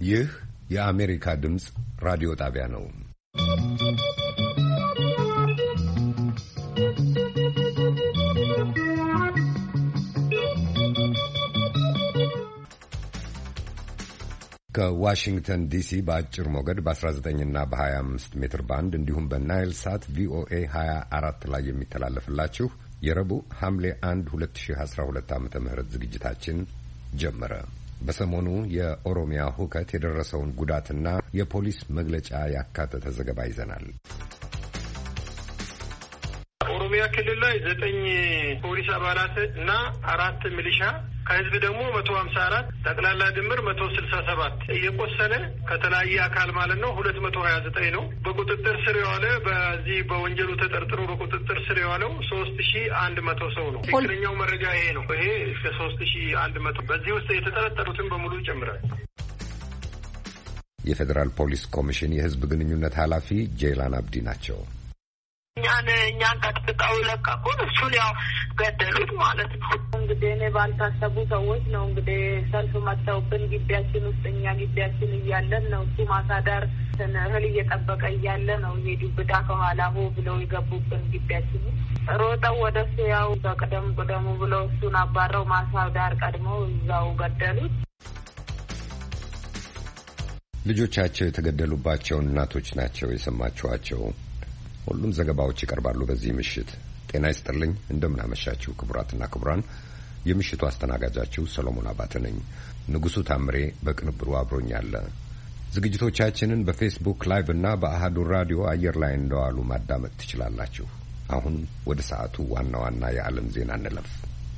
ይህ የአሜሪካ ድምፅ ራዲዮ ጣቢያ ነው። ከዋሽንግተን ዲሲ በአጭር ሞገድ በ19 እና በ25 ሜትር ባንድ እንዲሁም በናይል ሳት ቪኦኤ 24 ላይ የሚተላለፍላችሁ የረቡዕ ሐምሌ 1 2012 ዓ.ም ዝግጅታችን ጀመረ። በሰሞኑ የኦሮሚያ ሁከት የደረሰውን ጉዳትና የፖሊስ መግለጫ ያካተተ ዘገባ ይዘናል። ኦሮሚያ ክልል ላይ 9 ፖሊስ አባላት እና 4 ሚሊሻ ከህዝብ ደግሞ 154 ጠቅላላ ድምር 167 እየቆሰለ ከተለያየ አካል ማለት ነው 229 ነው። በቁጥጥር ስር የዋለ በዚህ በወንጀሉ ተጠርጥሮ በቁጥጥር ስር የዋለው 3100 ሰው ነው። ትክክለኛው መረጃ ይሄ ነው። ይሄ እስከ 3100 በዚህ ውስጥ የተጠረጠሩትን በሙሉ ይጨምራል። የፌዴራል ፖሊስ ኮሚሽን የህዝብ ግንኙነት ኃላፊ ጄይላን አብዲ ናቸው። እኛን ቀጥቅጠው ለቀቁን። እሱን ያው ገደሉት ማለት ነው። እንግዲህ እኔ ባልታሰቡ ሰዎች ነው እንግዲህ ሰልፍ መጥተውብን ግቢያችን ውስጥ እኛ ግቢያችን እያለን ነው እሱ ማሳደር እህል እየጠበቀ እያለ ነው የዱብዳ ከኋላ ሆ ብለው የገቡብን ግቢያችን ሮጠው ወደ እሱ ያው በቅደም ቅደሙ ብለው እሱን አባረው ማሳዳር ቀድመው እዛው ገደሉት። ልጆቻቸው የተገደሉባቸው እናቶች ናቸው የሰማችኋቸው። ሁሉም ዘገባዎች ይቀርባሉ በዚህ ምሽት። ጤና ይስጥልኝ፣ እንደምናመሻችሁ ክቡራትና ክቡራን። የምሽቱ አስተናጋጃችሁ ሰሎሞን አባተ ነኝ። ንጉሱ ታምሬ በቅንብሩ አብሮኛል። ዝግጅቶቻችንን በፌስቡክ ላይቭ እና በአሃዱ ራዲዮ አየር ላይ እንደዋሉ ማዳመጥ ትችላላችሁ። አሁን ወደ ሰዓቱ ዋና ዋና የዓለም ዜና እንለፍ።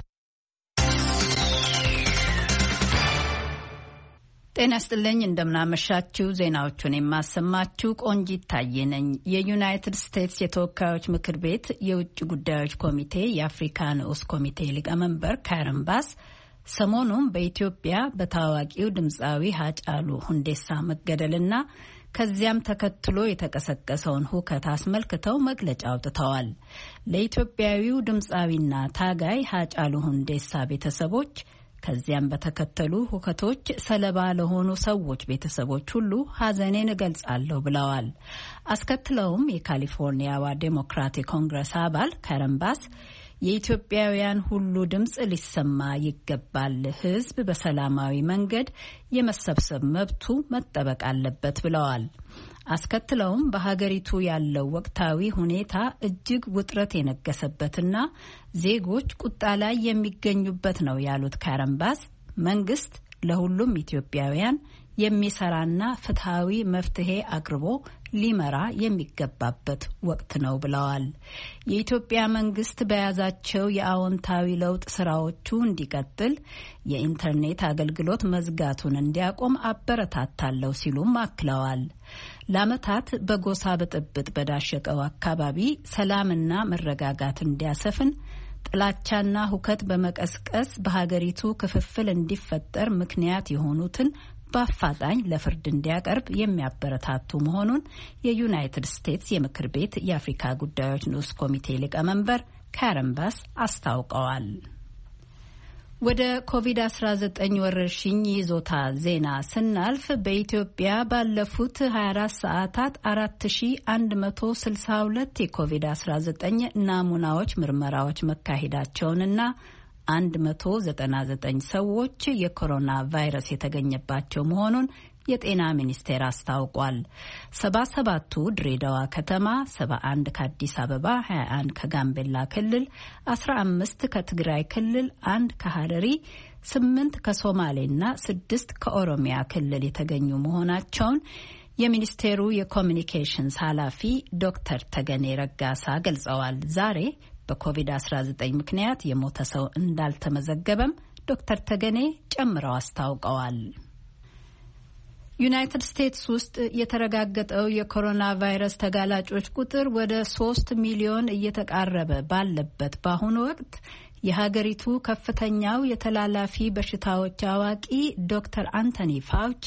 ጤና ይስጥልኝ፣ እንደምናመሻችሁ። ዜናዎቹን የማሰማችሁ ቆንጂት ታዬ ነኝ። የዩናይትድ ስቴትስ የተወካዮች ምክር ቤት የውጭ ጉዳዮች ኮሚቴ የአፍሪካ ንዑስ ኮሚቴ ሊቀመንበር ካረን ባስ ሰሞኑን በኢትዮጵያ በታዋቂው ድምፃዊ ሃጫሉ ሁንዴሳ መገደልና ከዚያም ተከትሎ የተቀሰቀሰውን ሁከት አስመልክተው መግለጫ አውጥተዋል። ለኢትዮጵያዊው ድምፃዊና ታጋይ ሃጫሉ ሁንዴሳ ቤተሰቦች ከዚያም በተከተሉ ሁከቶች ሰለባ ለሆኑ ሰዎች ቤተሰቦች ሁሉ ሐዘኔን እገልጻለሁ ብለዋል። አስከትለውም የካሊፎርኒያዋ ዴሞክራቲክ ኮንግረስ አባል ካረን ባስ የኢትዮጵያውያን ሁሉ ድምፅ ሊሰማ ይገባል፣ ሕዝብ በሰላማዊ መንገድ የመሰብሰብ መብቱ መጠበቅ አለበት ብለዋል። አስከትለውም በሀገሪቱ ያለው ወቅታዊ ሁኔታ እጅግ ውጥረት የነገሰበትና ዜጎች ቁጣ ላይ የሚገኙበት ነው ያሉት ካረን ባስ መንግስት ለሁሉም ኢትዮጵያውያን የሚሰራና ፍትሃዊ መፍትሄ አቅርቦ ሊመራ የሚገባበት ወቅት ነው ብለዋል። የኢትዮጵያ መንግስት በያዛቸው የአዎንታዊ ለውጥ ስራዎቹ እንዲቀጥል የኢንተርኔት አገልግሎት መዝጋቱን እንዲያቆም አበረታታለሁ ሲሉም አክለዋል። ለዓመታት በጎሳ ብጥብጥ በዳሸቀው አካባቢ ሰላምና መረጋጋት እንዲያሰፍን ጥላቻና ሁከት በመቀስቀስ በሀገሪቱ ክፍፍል እንዲፈጠር ምክንያት የሆኑትን በአፋጣኝ ለፍርድ እንዲያቀርብ የሚያበረታቱ መሆኑን የዩናይትድ ስቴትስ የምክር ቤት የአፍሪካ ጉዳዮች ንዑስ ኮሚቴ ሊቀመንበር ካረን ባስ አስታውቀዋል። ወደ ኮቪድ-19 ወረርሽኝ ይዞታ ዜና ስናልፍ በኢትዮጵያ ባለፉት 24 ሰዓታት 4162 የኮቪድ-19 ናሙናዎች ምርመራዎች መካሄዳቸውንና 199 ሰዎች የኮሮና ቫይረስ የተገኘባቸው መሆኑን የጤና ሚኒስቴር አስታውቋል። 77ቱ ድሬዳዋ ከተማ፣ 71 ከአዲስ አበባ፣ 21 ከጋምቤላ ክልል፣ 15 ከትግራይ ክልል፣ 1 ከሐረሪ፣ 8 ከሶማሌና 6 ከኦሮሚያ ክልል የተገኙ መሆናቸውን የሚኒስቴሩ የኮሚኒኬሽንስ ኃላፊ ዶክተር ተገኔ ረጋሳ ገልጸዋል። ዛሬ በኮቪድ-19 ምክንያት የሞተ ሰው እንዳልተመዘገበም ዶክተር ተገኔ ጨምረው አስታውቀዋል። ዩናይትድ ስቴትስ ውስጥ የተረጋገጠው የኮሮና ቫይረስ ተጋላጮች ቁጥር ወደ 3 ሚሊዮን እየተቃረበ ባለበት በአሁኑ ወቅት የሀገሪቱ ከፍተኛው የተላላፊ በሽታዎች አዋቂ ዶክተር አንቶኒ ፋውቺ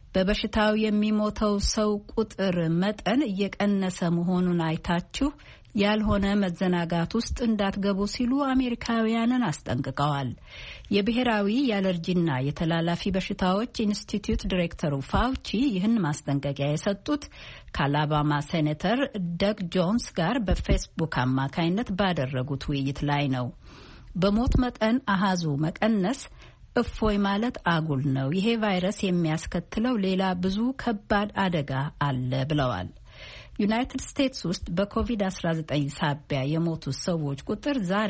በበሽታው የሚሞተው ሰው ቁጥር መጠን እየቀነሰ መሆኑን አይታችሁ ያልሆነ መዘናጋት ውስጥ እንዳትገቡ ሲሉ አሜሪካውያንን አስጠንቅቀዋል። የብሔራዊ የአለርጂና የተላላፊ በሽታዎች ኢንስቲትዩት ዲሬክተሩ ፋውቺ ይህን ማስጠንቀቂያ የሰጡት ከአላባማ ሴኔተር ደግ ጆንስ ጋር በፌስቡክ አማካይነት ባደረጉት ውይይት ላይ ነው። በሞት መጠን አሃዙ መቀነስ እፎይ ማለት አጉል ነው። ይሄ ቫይረስ የሚያስከትለው ሌላ ብዙ ከባድ አደጋ አለ ብለዋል። ዩናይትድ ስቴትስ ውስጥ በኮቪድ-19 ሳቢያ የሞቱት ሰዎች ቁጥር ዛሬ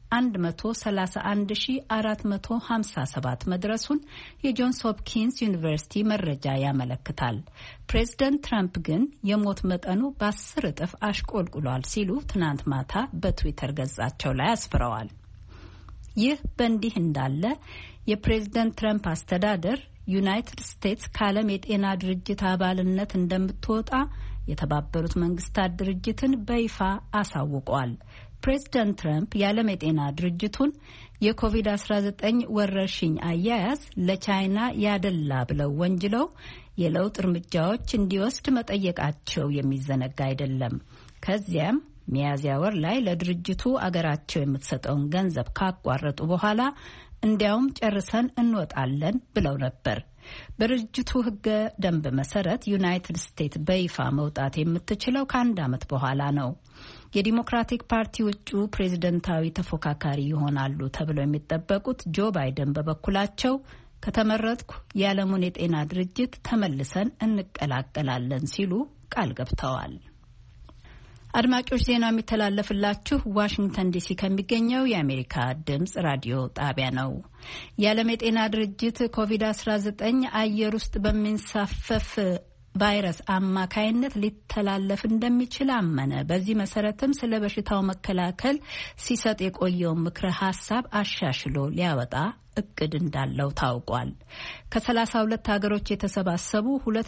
131457 መድረሱን የጆንስ ሆፕኪንስ ዩኒቨርሲቲ መረጃ ያመለክታል። ፕሬዝደንት ትራምፕ ግን የሞት መጠኑ በ10 እጥፍ አሽቆልቁሏል ሲሉ ትናንት ማታ በትዊተር ገጻቸው ላይ አስፍረዋል። ይህ በእንዲህ እንዳለ የፕሬዝደንት ትራምፕ አስተዳደር ዩናይትድ ስቴትስ ከዓለም የጤና ድርጅት አባልነት እንደምትወጣ የተባበሩት መንግስታት ድርጅትን በይፋ አሳውቋል። ፕሬዝደንት ትራምፕ የዓለም የጤና ድርጅቱን የኮቪድ-19 ወረርሽኝ አያያዝ ለቻይና ያደላ ብለው ወንጅለው የለውጥ እርምጃዎች እንዲወስድ መጠየቃቸው የሚዘነጋ አይደለም። ከዚያም ሚያዝያ ወር ላይ ለድርጅቱ አገራቸው የምትሰጠውን ገንዘብ ካቋረጡ በኋላ እንዲያውም ጨርሰን እንወጣለን ብለው ነበር። በድርጅቱ ሕገ ደንብ መሰረት ዩናይትድ ስቴትስ በይፋ መውጣት የምትችለው ከ1 ዓመት በኋላ ነው። የዲሞክራቲክ ፓርቲ እጩ ፕሬዝደንታዊ ተፎካካሪ ይሆናሉ ተብለው የሚጠበቁት ጆ ባይደን በበኩላቸው ከተመረጥኩ የዓለሙን የጤና ድርጅት ተመልሰን እንቀላቀላለን ሲሉ ቃል ገብተዋል። አድማጮች ዜናው የሚተላለፍላችሁ ዋሽንግተን ዲሲ ከሚገኘው የአሜሪካ ድምጽ ራዲዮ ጣቢያ ነው። የዓለም የጤና ድርጅት ኮቪድ-19 አየር ውስጥ በሚንሳፈፍ ቫይረስ አማካይነት ሊተላለፍ እንደሚችል አመነ። በዚህ መሰረትም ስለ በሽታው መከላከል ሲሰጥ የቆየውን ምክረ ሀሳብ አሻሽሎ ሊያወጣ እቅድ እንዳለው ታውቋል። ከ32 ሀገሮች የተሰባሰቡ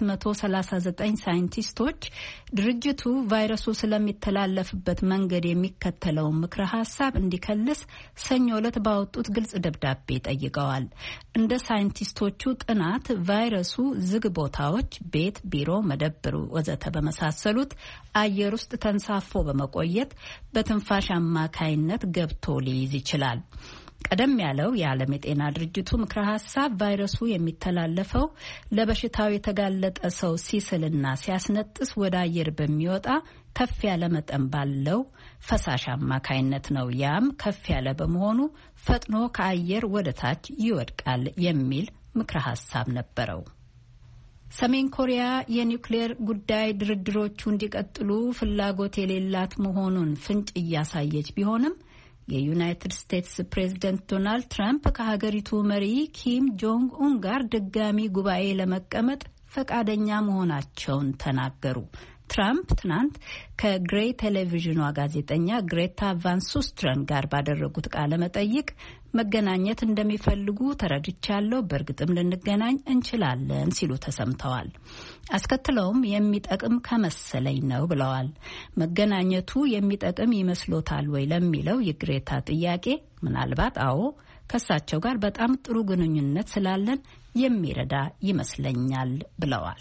239 ሳይንቲስቶች ድርጅቱ ቫይረሱ ስለሚተላለፍበት መንገድ የሚከተለውን ምክረ ሀሳብ እንዲከልስ ሰኞ ዕለት ባወጡት ግልጽ ደብዳቤ ጠይቀዋል። እንደ ሳይንቲስቶቹ ጥናት ቫይረሱ ዝግ ቦታዎች፣ ቤት፣ ቢሮ፣ መደብር ወዘተ በመሳሰሉት አየር ውስጥ ተንሳፎ በመቆየት በትንፋሽ አማካይነት ገብቶ ሊይዝ ይችላል። ቀደም ያለው የዓለም የጤና ድርጅቱ ምክረ ሀሳብ ቫይረሱ የሚተላለፈው ለበሽታው የተጋለጠ ሰው ሲስልና ሲያስነጥስ ወደ አየር በሚወጣ ከፍ ያለ መጠን ባለው ፈሳሽ አማካይነት ነው። ያም ከፍ ያለ በመሆኑ ፈጥኖ ከአየር ወደ ታች ይወድቃል የሚል ምክረ ሀሳብ ነበረው። ሰሜን ኮሪያ የኒውክሌር ጉዳይ ድርድሮቹ እንዲቀጥሉ ፍላጎት የሌላት መሆኑን ፍንጭ እያሳየች ቢሆንም የዩናይትድ ስቴትስ ፕሬዝደንት ዶናልድ ትራምፕ ከሀገሪቱ መሪ ኪም ጆንግ ኡን ጋር ድጋሚ ጉባኤ ለመቀመጥ ፈቃደኛ መሆናቸውን ተናገሩ። ትራምፕ ትናንት ከግሬይ ቴሌቪዥኗ ጋዜጠኛ ግሬታ ቫን ሱስትረን ጋር ባደረጉት ቃለ መጠይቅ መገናኘት እንደሚፈልጉ ተረድቻለሁ፣ በእርግጥም ልንገናኝ እንችላለን ሲሉ ተሰምተዋል። አስከትለውም የሚጠቅም ከመሰለኝ ነው ብለዋል። መገናኘቱ የሚጠቅም ይመስሎታል ወይ ለሚለው የግሬታ ጥያቄ ምናልባት አዎ፣ ከእሳቸው ጋር በጣም ጥሩ ግንኙነት ስላለን የሚረዳ ይመስለኛል ብለዋል።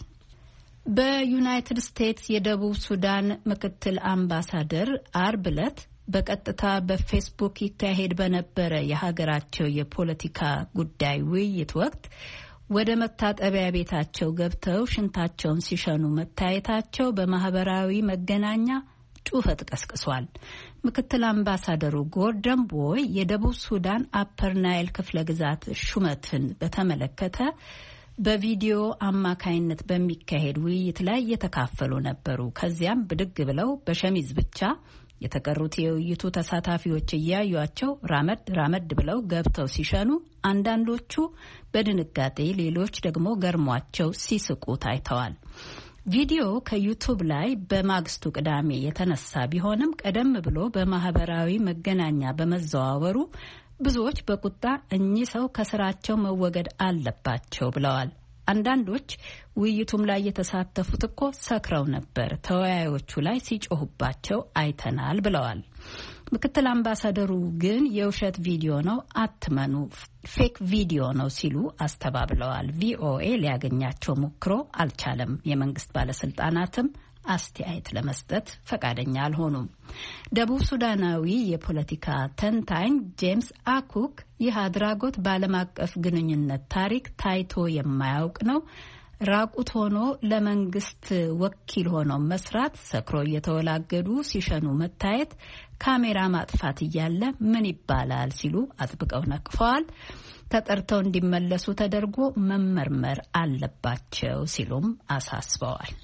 በዩናይትድ ስቴትስ የደቡብ ሱዳን ምክትል አምባሳደር አርብ ዕለት በቀጥታ በፌስቡክ ይካሄድ በነበረ የሀገራቸው የፖለቲካ ጉዳይ ውይይት ወቅት ወደ መታጠቢያ ቤታቸው ገብተው ሽንታቸውን ሲሸኑ መታየታቸው በማህበራዊ መገናኛ ጩኸት ቀስቅሷል። ምክትል አምባሳደሩ ጎርደን ቦይ የደቡብ ሱዳን አፐር ናይል ክፍለ ግዛት ሹመትን በተመለከተ በቪዲዮ አማካይነት በሚካሄድ ውይይት ላይ የተካፈሉ ነበሩ። ከዚያም ብድግ ብለው በሸሚዝ ብቻ የተቀሩት የውይይቱ ተሳታፊዎች እያዩቸው ራመድ ራመድ ብለው ገብተው ሲሸኑ፣ አንዳንዶቹ በድንጋጤ ሌሎች ደግሞ ገርሟቸው ሲስቁ ታይተዋል። ቪዲዮ ከዩቱብ ላይ በማግስቱ ቅዳሜ የተነሳ ቢሆንም ቀደም ብሎ በማህበራዊ መገናኛ በመዘዋወሩ ብዙዎች በቁጣ እኚህ ሰው ከስራቸው መወገድ አለባቸው ብለዋል። አንዳንዶች ውይይቱም ላይ የተሳተፉት እኮ ሰክረው ነበር፣ ተወያዮቹ ላይ ሲጮሁባቸው አይተናል ብለዋል። ምክትል አምባሳደሩ ግን የውሸት ቪዲዮ ነው አትመኑ፣ ፌክ ቪዲዮ ነው ሲሉ አስተባብለዋል። ቪኦኤ ሊያገኛቸው ሞክሮ አልቻለም። የመንግስት ባለስልጣናትም አስተያየት ለመስጠት ፈቃደኛ አልሆኑም። ደቡብ ሱዳናዊ የፖለቲካ ተንታኝ ጄምስ አኩክ ይህ አድራጎት በዓለም አቀፍ ግንኙነት ታሪክ ታይቶ የማያውቅ ነው፣ ራቁት ሆኖ ለመንግስት ወኪል ሆኖ መስራት፣ ሰክሮ እየተወላገዱ ሲሸኑ መታየት፣ ካሜራ ማጥፋት እያለ ምን ይባላል ሲሉ አጥብቀው ነቅፈዋል። ተጠርተው እንዲመለሱ ተደርጎ መመርመር አለባቸው ሲሉም አሳስበዋል።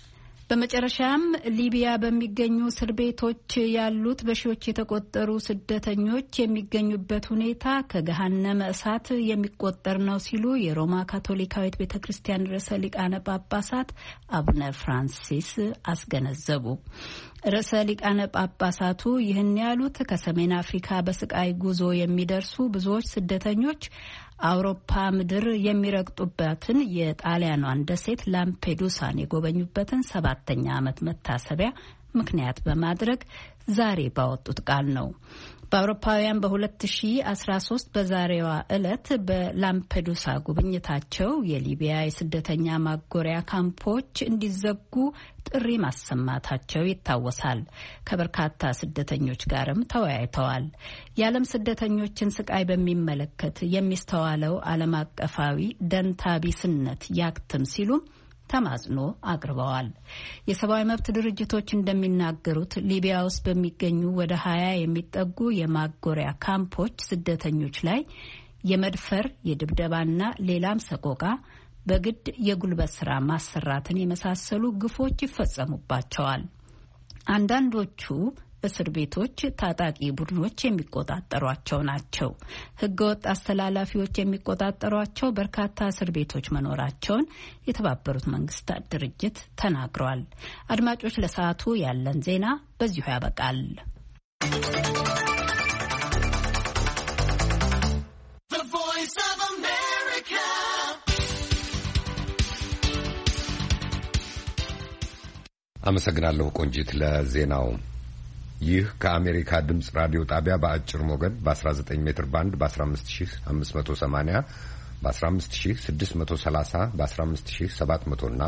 በመጨረሻም ሊቢያ በሚገኙ እስር ቤቶች ያሉት በሺዎች የተቆጠሩ ስደተኞች የሚገኙበት ሁኔታ ከገሃነመ እሳት የሚቆጠር ነው ሲሉ የሮማ ካቶሊካዊት ቤተክርስቲያን ርዕሰ ሊቃነ ጳጳሳት አቡነ ፍራንሲስ አስገነዘቡ። ርዕሰ ሊቃነ ጳጳሳቱ ይህን ያሉት ከሰሜን አፍሪካ በስቃይ ጉዞ የሚደርሱ ብዙዎች ስደተኞች አውሮፓ ምድር የሚረግጡበትን የጣሊያኗን ደሴት ላምፔዱሳን የጎበኙበትን 7ኛ ዓመት መታሰቢያ ምክንያት በማድረግ ዛሬ ባወጡት ቃል ነው። በአውሮፓውያን በ2013 በዛሬዋ ዕለት በላምፔዱሳ ጉብኝታቸው የሊቢያ የስደተኛ ማጎሪያ ካምፖች እንዲዘጉ ጥሪ ማሰማታቸው ይታወሳል። ከበርካታ ስደተኞች ጋርም ተወያይተዋል። የዓለም ስደተኞችን ስቃይ በሚመለከት የሚስተዋለው ዓለም አቀፋዊ ደንታቢስነት ያክትም ሲሉም ተማጽኖ አቅርበዋል። የሰብአዊ መብት ድርጅቶች እንደሚናገሩት ሊቢያ ውስጥ በሚገኙ ወደ 20 የሚጠጉ የማጎሪያ ካምፖች ስደተኞች ላይ የመድፈር፣ የድብደባና ሌላም ሰቆቃ፣ በግድ የጉልበት ስራ ማሰራትን የመሳሰሉ ግፎች ይፈጸሙባቸዋል። አንዳንዶቹ እስር ቤቶች ታጣቂ ቡድኖች የሚቆጣጠሯቸው ናቸው። ህገወጥ አስተላላፊዎች የሚቆጣጠሯቸው በርካታ እስር ቤቶች መኖራቸውን የተባበሩት መንግስታት ድርጅት ተናግሯል። አድማጮች፣ ለሰዓቱ ያለን ዜና በዚሁ ያበቃል። አመሰግናለሁ ቆንጂት ለዜናው። ይህ ከአሜሪካ ድምጽ ራዲዮ ጣቢያ በአጭር ሞገድ በ19 ሜትር ባንድ በ15580 በ15630 በ15700 እና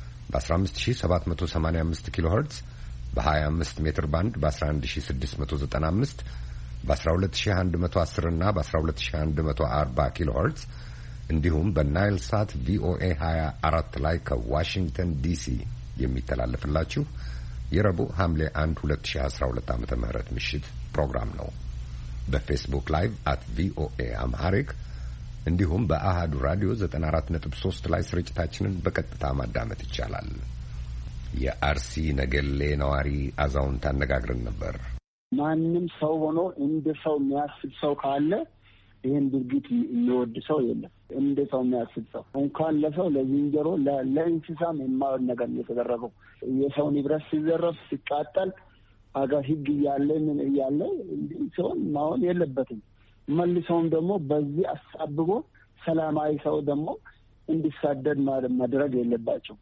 በ15785 ኪሎ ሄርትዝ በ25 ሜትር ባንድ በ11695 በ12110 እና በ12140 ኪሎ ሄርትዝ እንዲሁም በናይል ሳት ቪኦኤ 24 ላይ ከዋሽንግተን ዲሲ የሚተላለፍላችሁ የረቡዕ ሐምሌ 1 2012 ዓመተ ምህረት ምሽት ፕሮግራም ነው። በፌስቡክ ላይቭ @VOA አምሃሪክ እንዲሁም በአሃዱ ራዲዮ 94.3 ላይ ስርጭታችንን በቀጥታ ማዳመጥ ይቻላል። የአርሲ ነገሌ ነዋሪ አዛውንት አነጋግረን ነበር። ማንም ሰው ሆኖ እንደ ሰው የሚያስብ ሰው ካለ ይህን ድርጊት የሚወድ ሰው የለም። እንደ ሰው የሚያስብ ሰው እንኳን ለሰው ለዝንጀሮ ለእንስሳም የማይሆን ነገር የተደረገው የሰው ንብረት ሲዘረፍ ሲቃጠል አገር ሕግ እያለ ምን እያለ እንዲህ ሲሆን ማሆን የለበትም። መልሰውም ደግሞ በዚህ አሳብቦ ሰላማዊ ሰው ደግሞ እንዲሳደድ ማድረግ የለባቸው።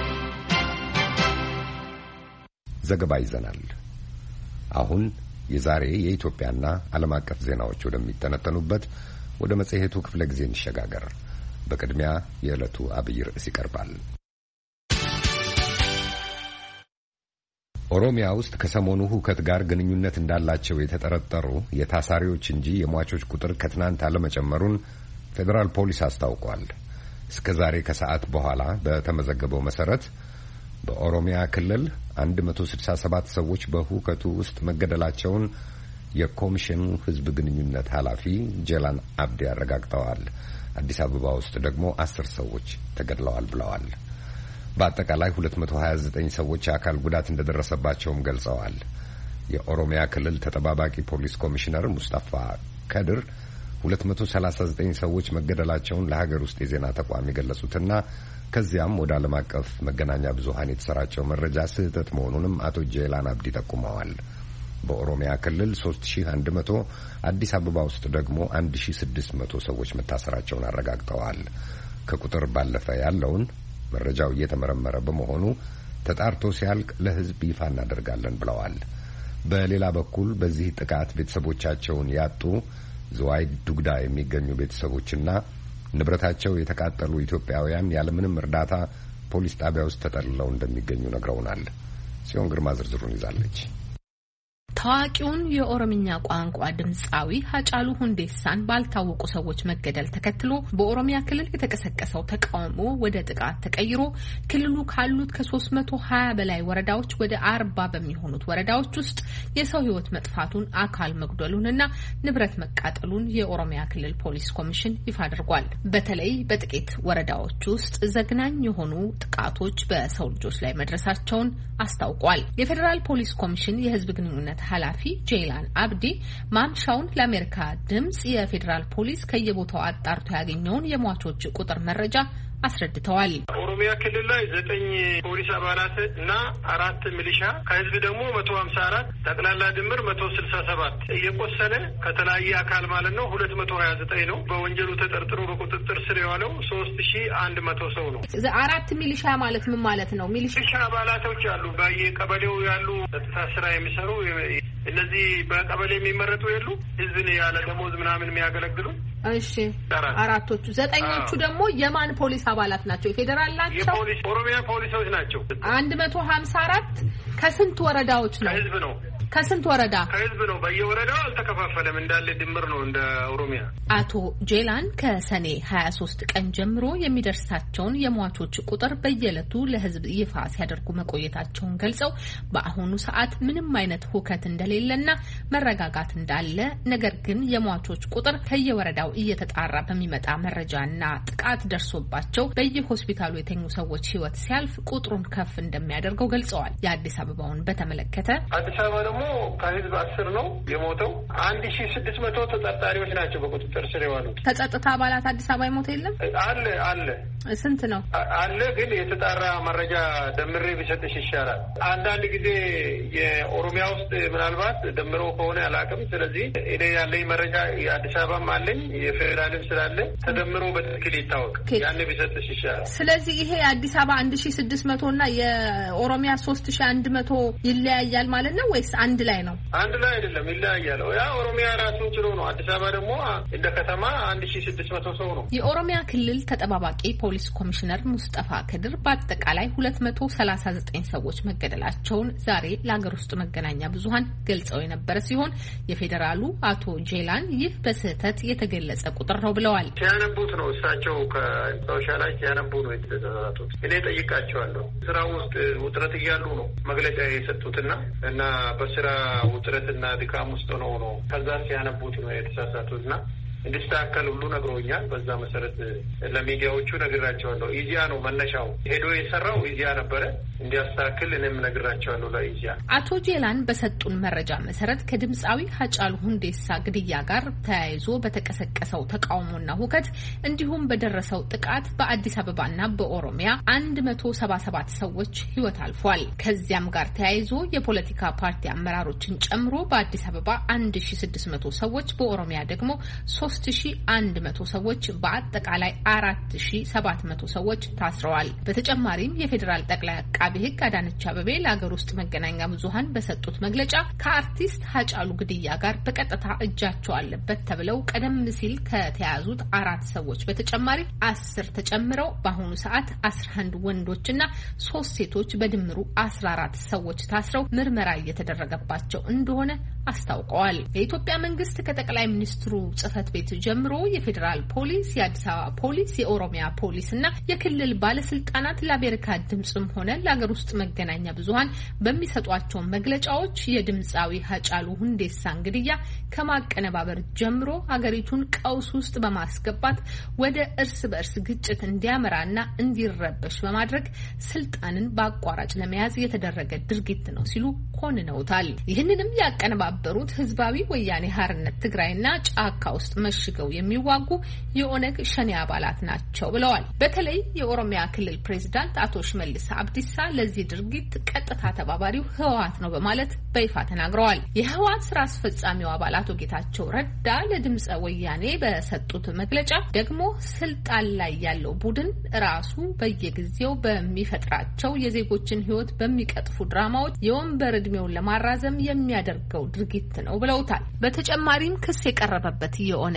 ዘገባ ይዘናል። አሁን የዛሬ የኢትዮጵያና ዓለም አቀፍ ዜናዎች ወደሚተነተኑበት ወደ መጽሔቱ ክፍለ ጊዜ እንሸጋገር። በቅድሚያ የዕለቱ አብይ ርዕስ ይቀርባል። ኦሮሚያ ውስጥ ከሰሞኑ ሁከት ጋር ግንኙነት እንዳላቸው የተጠረጠሩ የታሳሪዎች እንጂ የሟቾች ቁጥር ከትናንት አለመጨመሩን ፌዴራል ፖሊስ አስታውቋል። እስከ ዛሬ ከሰዓት በኋላ በተመዘገበው መሰረት በኦሮሚያ ክልል 167 ሰዎች በሁከቱ ውስጥ መገደላቸውን የኮሚሽኑ ሕዝብ ግንኙነት ኃላፊ ጄላን አብዲ አረጋግጠዋል። አዲስ አበባ ውስጥ ደግሞ 10 ሰዎች ተገድለዋል ብለዋል። በአጠቃላይ 229 ሰዎች የአካል ጉዳት እንደደረሰባቸውም ገልጸዋል። የኦሮሚያ ክልል ተጠባባቂ ፖሊስ ኮሚሽነር ሙስጠፋ ከድር 239 ሰዎች መገደላቸውን ለሀገር ውስጥ የዜና ተቋም የገለጹትና ከዚያም ወደ ዓለም አቀፍ መገናኛ ብዙሃን የተሰራጨው መረጃ ስህተት መሆኑንም አቶ ጄላን አብዲ ጠቁመዋል። በኦሮሚያ ክልል 3100፣ አዲስ አበባ ውስጥ ደግሞ 1600 ሰዎች መታሰራቸውን አረጋግጠዋል። ከቁጥር ባለፈ ያለውን መረጃው እየተመረመረ በመሆኑ ተጣርቶ ሲያልቅ ለሕዝብ ይፋ እናደርጋለን ብለዋል። በሌላ በኩል በዚህ ጥቃት ቤተሰቦቻቸውን ያጡ ዝዋይ ዱግዳ የሚገኙ ቤተሰቦችና ንብረታቸው የተቃጠሉ ኢትዮጵያውያን ያለምንም እርዳታ ፖሊስ ጣቢያ ውስጥ ተጠልለው እንደሚገኙ ነግረውናል። ጽዮን ግርማ ዝርዝሩን ይዛለች። ታዋቂውን የኦሮምኛ ቋንቋ ድምጻዊ ሀጫሉ ሁንዴሳን ባልታወቁ ሰዎች መገደል ተከትሎ በኦሮሚያ ክልል የተቀሰቀሰው ተቃውሞ ወደ ጥቃት ተቀይሮ ክልሉ ካሉት ከ320 በላይ ወረዳዎች ወደ 40 በሚሆኑት ወረዳዎች ውስጥ የሰው ሕይወት መጥፋቱን፣ አካል መጉደሉንና ንብረት መቃጠሉን የኦሮሚያ ክልል ፖሊስ ኮሚሽን ይፋ አድርጓል። በተለይ በጥቂት ወረዳዎች ውስጥ ዘግናኝ የሆኑ ጥቃቶች በሰው ልጆች ላይ መድረሳቸውን አስታውቋል። የፌዴራል ፖሊስ ኮሚሽን የሕዝብ ግንኙነት ኃላፊ ጄይላን አብዲ ማምሻውን ለአሜሪካ ድምጽ የፌዴራል ፖሊስ ከየቦታው አጣርቶ ያገኘውን የሟቾች ቁጥር መረጃ አስረድተዋል። ኦሮሚያ ክልል ላይ 9 ፖሊስ አባላት እና 4 ሚሊሻ ከህዝብ ደግሞ 154 ጠቅላላ ድምር 167 እየቆሰለ ከተለያየ አካል ማለት ነው 229 ነው። በወንጀሉ ተጠርጥሮ በቁጥጥር ስር የዋለው 3100 ሰው ነው። 4 ሚሊሻ ማለት ምን ማለት ነው? ሚሊሻ አባላቶች አሉ በየቀበሌው ያሉ ጸጥታ ስራ የሚሰሩ እነዚህ በቀበሌ የሚመረጡ የሉ ህዝብን ያለ ደሞዝ ምናምን የሚያገለግሉ። እሺ 4ቶቹ 9ኞቹ ደግሞ የማን ፖሊስ አባላት ናቸው? የፌዴራል ናቸው? የፖሊስ ኦሮሚያ ፖሊሶች ናቸው። 154 ከስንት ወረዳዎች ነው? ከህዝብ ነው። ከስንት ወረዳ? ከህዝብ ነው። በየወረዳው አልተከፋፈለም፣ እንዳለ ድምር ነው እንደ ኦሮሚያ። አቶ ጄላን ከሰኔ 23 ቀን ጀምሮ የሚደርሳቸውን የሟቾች ቁጥር በየዕለቱ ለህዝብ ይፋ ሲያደርጉ መቆየታቸውን ገልጸው በአሁኑ ሰዓት ምንም አይነት ሁከት እንደሌለና መረጋጋት እንዳለ፣ ነገር ግን የሟቾች ቁጥር ከየወረዳው እየተጣራ በሚመጣ መረጃና ጥቃት ደርሶባቸው በየሆስፒታሉ የተኙ ሰዎች ህይወት ሲያልፍ ቁጥሩን ከፍ እንደሚያደርገው ገልጸዋል። የአዲስ አበባውን በተመለከተ አዲስ አበባ ደግሞ ከህዝብ 10 ነው የሞተው። 1600 ተጠርጣሪዎች ናቸው በቁጥጥር ስር የዋሉት። ከጸጥታ አባላት አዲስ አበባ የሞተ የለም? አለ። ስንት ነው? አለ፣ ግን የተጣራ መረጃ ደምሬ ቢሰጥሽ ይሻላል። አንዳንድ ጊዜ የኦሮሚያ ውስጥ ምናልባት ደምሮ ከሆነ አላውቅም። ስለዚህ እኔ ያለኝ መረጃ የአዲስ አበባም አለኝ የፌዴራልም ስላለ ተደምሮ በትክክል ይታወቅ፣ ያን ቢሰጥሽ ይሻላል። ስለዚህ ይሄ የአዲስ አበባ 1600 እና የኦሮሚያ 3100 ይለያያል ማለት ነው ወይስ አንድ ላይ ነው? አንድ ላይ አይደለም፣ ይለያያል። ያ ኦሮሚያ ራሱን ችሎ ነው። አዲስ አበባ ደግሞ እንደ ከተማ 1600 ሰው ነው። የኦሮሚያ ክልል ተጠባባቂ ፖሊስ ኮሚሽነር ሙስጠፋ ከድር በአጠቃላይ 239 ሰዎች መገደላቸውን ዛሬ ለሀገር ውስጥ መገናኛ ብዙኃን ገልጸው የነበረ ሲሆን የፌዴራሉ አቶ ጄላን ይህ በስህተት የተገለጸ ቁጥር ነው ብለዋል። ሲያነቡት ነው እሳቸው ከሶሻል ላይ ሲያነቡ ነው የተሳሳቱት። እኔ ጠይቃቸዋለሁ። ስራ ውስጥ ውጥረት እያሉ ነው መግለጫ የሰጡትና እና በስራ ውጥረትና ድካም ውስጥ ነው ከዛ ሲያነቡት ነው የተሳሳቱትና እንዲስተካከል ሁሉ ነግሮኛል። በዛ መሰረት ለሚዲያዎቹ ነግራቸዋለሁ። ኢዚያ ነው መነሻው ሄዶ የሰራው ኢዚያ ነበረ። እንዲያስተካክል እኔም ነግራቸዋለሁ ለኢዚያ። አቶ ጄላን በሰጡን መረጃ መሰረት ከድምጻዊ ሀጫሉ ሁንዴሳ ግድያ ጋር ተያይዞ በተቀሰቀሰው ተቃውሞና ሁከት እንዲሁም በደረሰው ጥቃት በአዲስ አበባና በኦሮሚያ 177 ሰዎች ህይወት አልፏል። ከዚያም ጋር ተያይዞ የፖለቲካ ፓርቲ አመራሮችን ጨምሮ በአዲስ አበባ 1600 ሰዎች፣ በኦሮሚያ ደግሞ 3100 ሰዎች፣ በአጠቃላይ 4700 ሰዎች ታስረዋል። በተጨማሪም የፌዴራል ጠቅላይ አቃቤ ሕግ አዳነች አቤቤ ለሀገር ውስጥ መገናኛ ብዙኃን በሰጡት መግለጫ ከአርቲስት ሀጫሉ ግድያ ጋር በቀጥታ እጃቸው አለበት ተብለው ቀደም ሲል ከተያዙት 4 ሰዎች በተጨማሪ 10 ተጨምረው በአሁኑ ሰዓት 11 ወንዶችና 3 ሴቶች በድምሩ 14 ሰዎች ታስረው ምርመራ እየተደረገባቸው እንደሆነ አስታውቀዋል። የኢትዮጵያ መንግስት ከጠቅላይ ሚኒስትሩ ጽህፈት ቤት ጀምሮ የፌዴራል ፖሊስ፣ የአዲስ አበባ ፖሊስ፣ የኦሮሚያ ፖሊስ እና የክልል ባለስልጣናት ለአሜሪካ ድምጽም ሆነ ለሀገር ውስጥ መገናኛ ብዙኃን በሚሰጧቸው መግለጫዎች የድምጻዊ ሀጫሉ ሁንዴሳን ግድያ ከማቀነባበር ጀምሮ ሀገሪቱን ቀውስ ውስጥ በማስገባት ወደ እርስ በእርስ ግጭት እንዲያመራና እንዲረበሽ በማድረግ ስልጣንን በአቋራጭ ለመያዝ የተደረገ ድርጊት ነው ሲሉ ኮንነውታል። ይህንንም ያቀነባበሩት ህዝባዊ ወያኔ ሓርነት ትግራይና ጫካ ውስጥ መሽገው የሚዋጉ የኦነግ ሸኔ አባላት ናቸው ብለዋል። በተለይ የኦሮሚያ ክልል ፕሬዝዳንት አቶ ሽመልስ አብዲሳ ለዚህ ድርጊት ቀጥታ ተባባሪው ህወሓት ነው በማለት በይፋ ተናግረዋል። የህወሓት ስራ አስፈጻሚው አባል አቶ ጌታቸው ረዳ ለድምጸ ወያኔ በሰጡት መግለጫ ደግሞ ስልጣን ላይ ያለው ቡድን ራሱ በየጊዜው በሚፈጥራቸው የዜጎችን ህይወት በሚቀጥፉ ድራማዎች የወንበር እድሜውን ለማራዘም የሚያደርገው ድርጊት ነው ብለውታል። በተጨማሪም ክስ የቀረበበት የኦነግ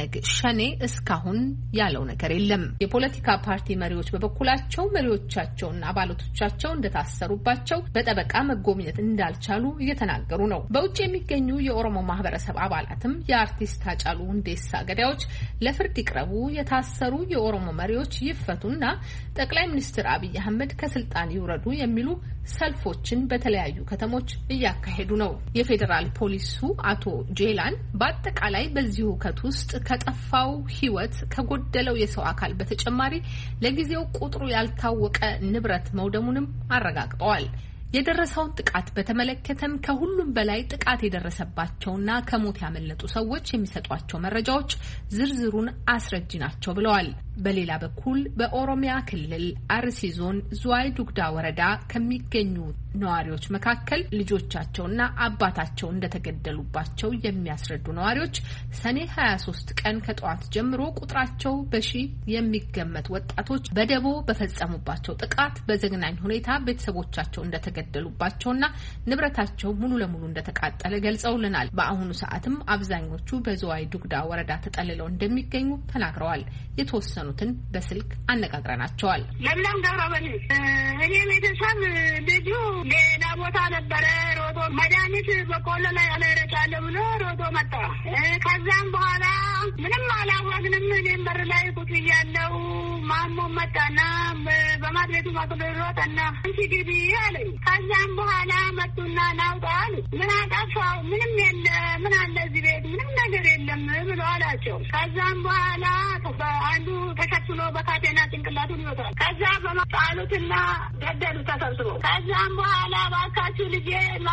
ኦነግ ሸኔ እስካሁን ያለው ነገር የለም። የፖለቲካ ፓርቲ መሪዎች በበኩላቸው መሪዎቻቸውና አባላቶቻቸው እንደታሰሩባቸው በጠበቃ መጎብኘት እንዳልቻሉ እየተናገሩ ነው። በውጭ የሚገኙ የኦሮሞ ማህበረሰብ አባላትም የአርቲስት ሃጫሉ ሁንዴሳ ገዳዮች ለፍርድ ይቅረቡ፣ የታሰሩ የኦሮሞ መሪዎች ይፈቱና ጠቅላይ ሚኒስትር አብይ አህመድ ከስልጣን ይውረዱ የሚሉ ሰልፎችን በተለያዩ ከተሞች እያካሄዱ ነው። የፌዴራል ፖሊሱ አቶ ጄላን በአጠቃላይ በዚህ ሁከት ውስጥ ከጠፋው ሕይወት ከጎደለው የሰው አካል በተጨማሪ ለጊዜው ቁጥሩ ያልታወቀ ንብረት መውደሙንም አረጋግጠዋል። የደረሰውን ጥቃት በተመለከተም ከሁሉም በላይ ጥቃት የደረሰባቸውና ከሞት ያመለጡ ሰዎች የሚሰጧቸው መረጃዎች ዝርዝሩን አስረጅ ናቸው ብለዋል። በሌላ በኩል በኦሮሚያ ክልል አርሲ ዞን ዝዋይ ዱግዳ ወረዳ ከሚገኙ ነዋሪዎች መካከል ልጆቻቸውና አባታቸው እንደተገደሉባቸው የሚያስረዱ ነዋሪዎች ሰኔ 23 ቀን ከጠዋት ጀምሮ ቁጥራቸው በሺ የሚገመት ወጣቶች በደቦ በፈጸሙባቸው ጥቃት በዘግናኝ ሁኔታ ቤተሰቦቻቸው እንደተገደሉባቸውና ንብረታቸው ሙሉ ለሙሉ እንደተቃጠለ ገልጸውልናል። በአሁኑ ሰዓትም አብዛኞቹ በዝዋይ ዱግዳ ወረዳ ተጠልለው እንደሚገኙ ተናግረዋል። የተወሰኑትን በስልክ አነጋግረናቸዋል። ለምለም ገብረበል እኔ ቤተሰብ ልጁ ሌላ ቦታ ነበረ። ሮጦ መድኃኒት በቆሎ ላይ አለረጫለ ብሎ ሮጦ መጣ። ከዛም በኋላ ምንም አላወቅንም። እኔም በር ላይ ቁጭ ብያለሁ። ማሞ መጣና በማድቤቱ በኩል ሮጠና አንቺ ግቢ አለኝ። ከዛም በኋላ መጡና ናውጣ አሉ። ምን አጠፋው? ምንም የለ። ምን አለ እዚህ ቤት? ምንም ነገር የለም ብሎ አላቸው። ከዛም በኋላ አንዱ ተሸክሎ በካቴና ጭንቅላቱን ይወጣል። ከዛ በመጣሉትና ገደሉ ተሰብስቦ። ከዛም በኋላ ባካችሁ ልጄን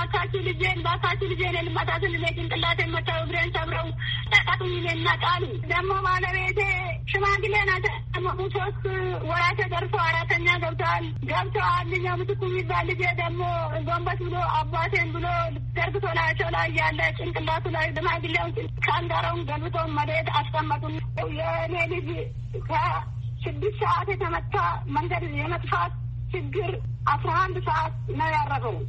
ልማታትን ጭንቅላቴን መታው እግሬን ሰብረው ተቃጡኝ እናቃሉ። ደግሞ ባለቤቴ ሽማግሌ ናት። ሶስት ወራት ደርሶ አራተኛ ገብተዋል። ልኛው ምትኩ የሚባል ልጄ ደግሞ ጎንበስ ብሎ አባቴን ብሎ ዘርግቶ ላያቸው ላይ ያለ ጭንቅላቱ ላይ ሽማግሌውን ከአንጋረውን ገልብቶ መሬት አስቀመጡ። የእኔ ልጅ ከ6 ሰዓት የተመታ መንገድ የመጥፋት ችግር 11 ሰዓት ነው ያረፈው።